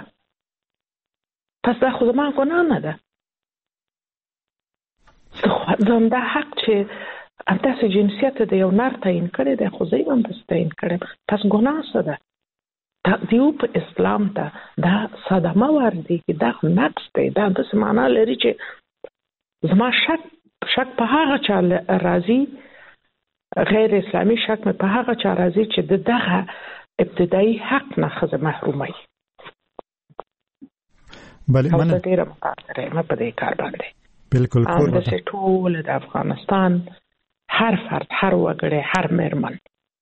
ده زنده حق چې همداسې جنسیت د یو نر تعین کړی دی خو زه یې هم داسې تعین کړی پس ګناه څه ده دا دیو په اسلام ته دا صدمه وردېږي دا نقص دی دا داسې معنا لري چې زما شک په هغه چا راځي غیر اسلامي شک مې په هغه چا راځي چې د دغه ابتدایي حق نه ښځه محروموي بله مننه ډېره متاثره یم په دې کار باندې بالکل همداسې ټول د افغانستان هر فرد هر وګړی هر میرمن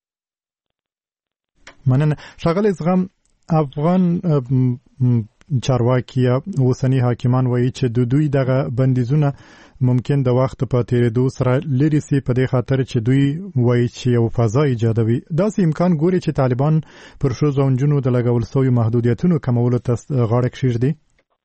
مننه ښاغلی زغم افغان چارواکي اوسنی حاکمان وایي چې د دوی دغه بندیزونه ممکن د وخت په تیریدو سره لري سي په دې خاطر چې دوی وایي چې یو فضا ایجادوي داسې امکان ګوري چې طالبان پر ښځو او نجونو د لګول شویو محدودیتونو کمولو ته غاړه کښېږدي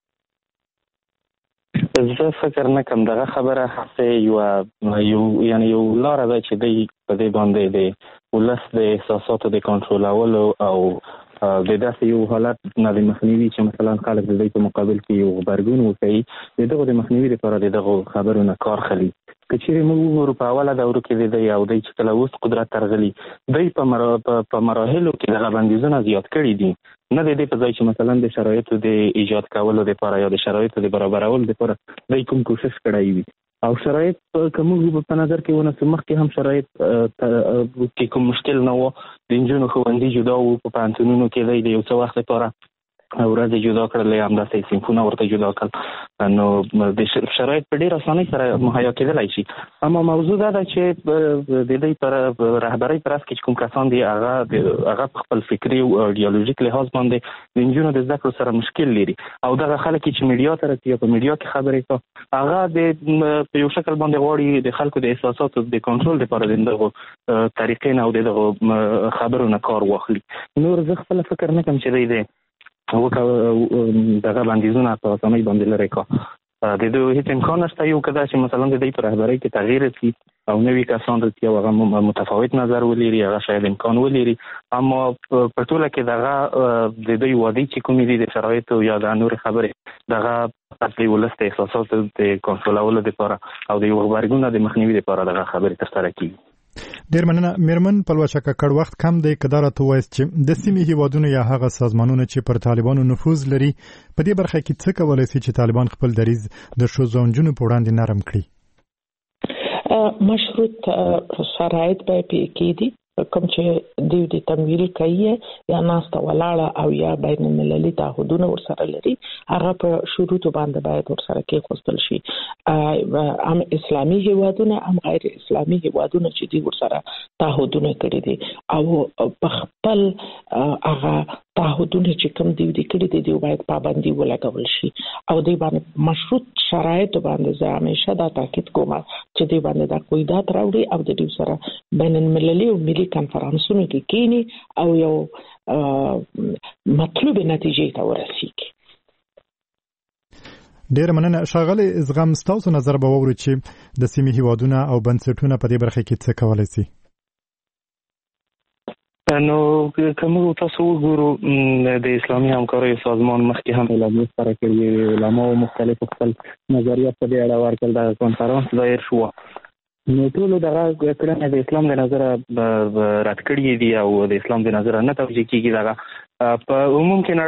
زه فکر نه کوم دغه خبره هڅه یو لاره ده چې دی په دې باندې د ولس د احساساتو د کنټرولولو او د داسې یو حالت نه د مخنیوي چې مثلا خلک د دې په مقابل کې یو غبرګون وکړي د دغه د مخنیوي لپاره دغه خبرو نه کار خلی که چیرې موږ وګورو په اوله دوره کې دی او دی چې کله اوس قدرت ترغلي دی په مراحلو کې دغه بندیزونه زیات کړي دي نه د دې په ځای چې مثلا د شرایطو د ایجاد کولو لپاره یا د شرایطو د برابرولو لپاره دی کوم کوشش کړی وي او شرایط کوم په نظر کې ونه مخکې هم شرایط کې کوم مشکل نه و د نجونو ښوونځي جدا وو په پوهنتونونو کې دی د یو څه وخت لپاره ورځې جدا کړلې همداسې صنفونه ورته جدا کړل نو د شرایط په ډېر اسانۍ سره مهیا کېدلی شي اما موضوع دا ده چې د دې پر رهبرۍ پر اساس کې کوم کسان دي هغه خپل فکري او ایډیالوژیک لحاظ باندې د نجونو د زده کړو سره مشکل لري او دغه خلک چې میډیا ته راځي په میډیا کې خبرې کوي هغه د یو شکل باندې غواړي د خلکو د احساساتو د کنټرول لپاره دغه طریقې نه او دغه خبرو نه کار واخلي نور زه خپل فکر نه کوم چې دی دغه بندیزونه په اسانۍ باندې لري کا د دې هیڅ امکان نشته یو کدا چې مثلا د دې پر رهبرۍ کې تغییر وکړي او نوې کسان راځي او هغه متفاوت نظر ولري هغه شاید امکان ولري اما په ټوله کې دغه د دې وادي چې کومې دي د شرایطو یا د نور خبرې دغه اصلي ولست احساسات د کنټرولولو لپاره او د یو غبرګون د مخنیوي لپاره دغه خبرې ترسره کیږي ډیر مننه میرمن پلوشه ککړ وخت کم دی کدارته توایست چې د سیمې هیوادونو یا هغه سازمانونه چې پر طالبانو نفوذ لري په دې برخه کې څه کولای شي چې طالبان خپل دریځ د ښځو او نجونو په وړاندې نرم کړي مشروط شرایط به پې کېدي کوم چې دوی د تمویل کوي یا ناسته ولاړه او یا بین المللي تعهدونه ورسره لري هغه په شروطو باندې باید ورسره کېښودل شي هم اسلامي هیوادونه هم غیر اسلامي هیوادونه چې دوی ورسره تعهدونه کړي دي او په خپل هغه تعهدونه چې کوم دوی کړي دي باید پابندي ولګول شي او دوی باندې مشروط شرایط باندې زه همیشه دا تاکید کوم چې دوی باندې دا قاعدات راوړي او د دوی سره بین المللي او ملي کنفرانسونو کې کینی او یو مطلوب نتیجې ته ورسیږي ډیر مننه ښاغلی زغم ستاسو نظر به ووري چې د سیمې هیوادونه او بنسټونه په دې برخه کې څه کولای شي نو کوم تاسو وګورو د اسلامي همکارۍ سازمان مخکې هم اعلامیه سره کړې علماو مختلف خپل نظریات په دې اړه ورکړل د کنفرانس دایر شو نو ټول دغه کړنې د اسلام د نظر رد کړې دي او د اسلام د نظر نه توجیه کیږي دغه په عموم کې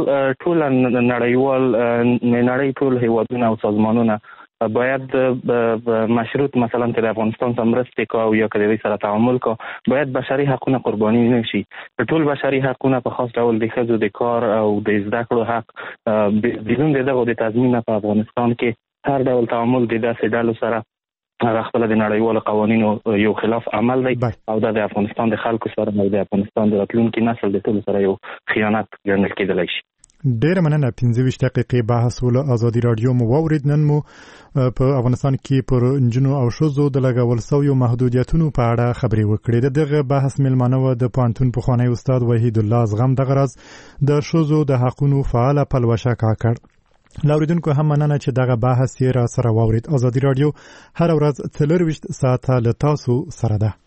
نړۍ ټول هیوادونه او سازمانونه باید مشروط مثلا که د افغانستان سره مرستې کوي یا که د دې سره تعامل کوي باید بشري حقونه قرباني نشي ټول بشري حقونه په خاص ډول د ښځو د کار او د زده کړو حق بدون دغه د تضمین په افغانستان کې هر ډول تعامل د داسې ډلو سره هغه خپل د نړیوالو قوانینو یو خلاف عمل دی او د افغانستان د خلکو سره او د افغانستان د راتلونکي نسل د ټول سره یو خیانت ګڼل کېدلی شي. ډېر مننه 15 دقیقې بحث ول ازادي رادیو مو واورید نن مو په افغانستان کې پر انجنونو او شوزو د لګول سویو محدودیتونو په اړه خبرې وکړې. دغه بحث ملمنه و د پانتون پخوانی استاد وحید الله زغم دغه راز د شوزو د حقونو فعال پلوشه کاکړ لاوریدونکو هم مننه چې دغه بحث یې را سره واورید. ازادي رادیو هر ورځ 24 ساعته له تاسو سره ده.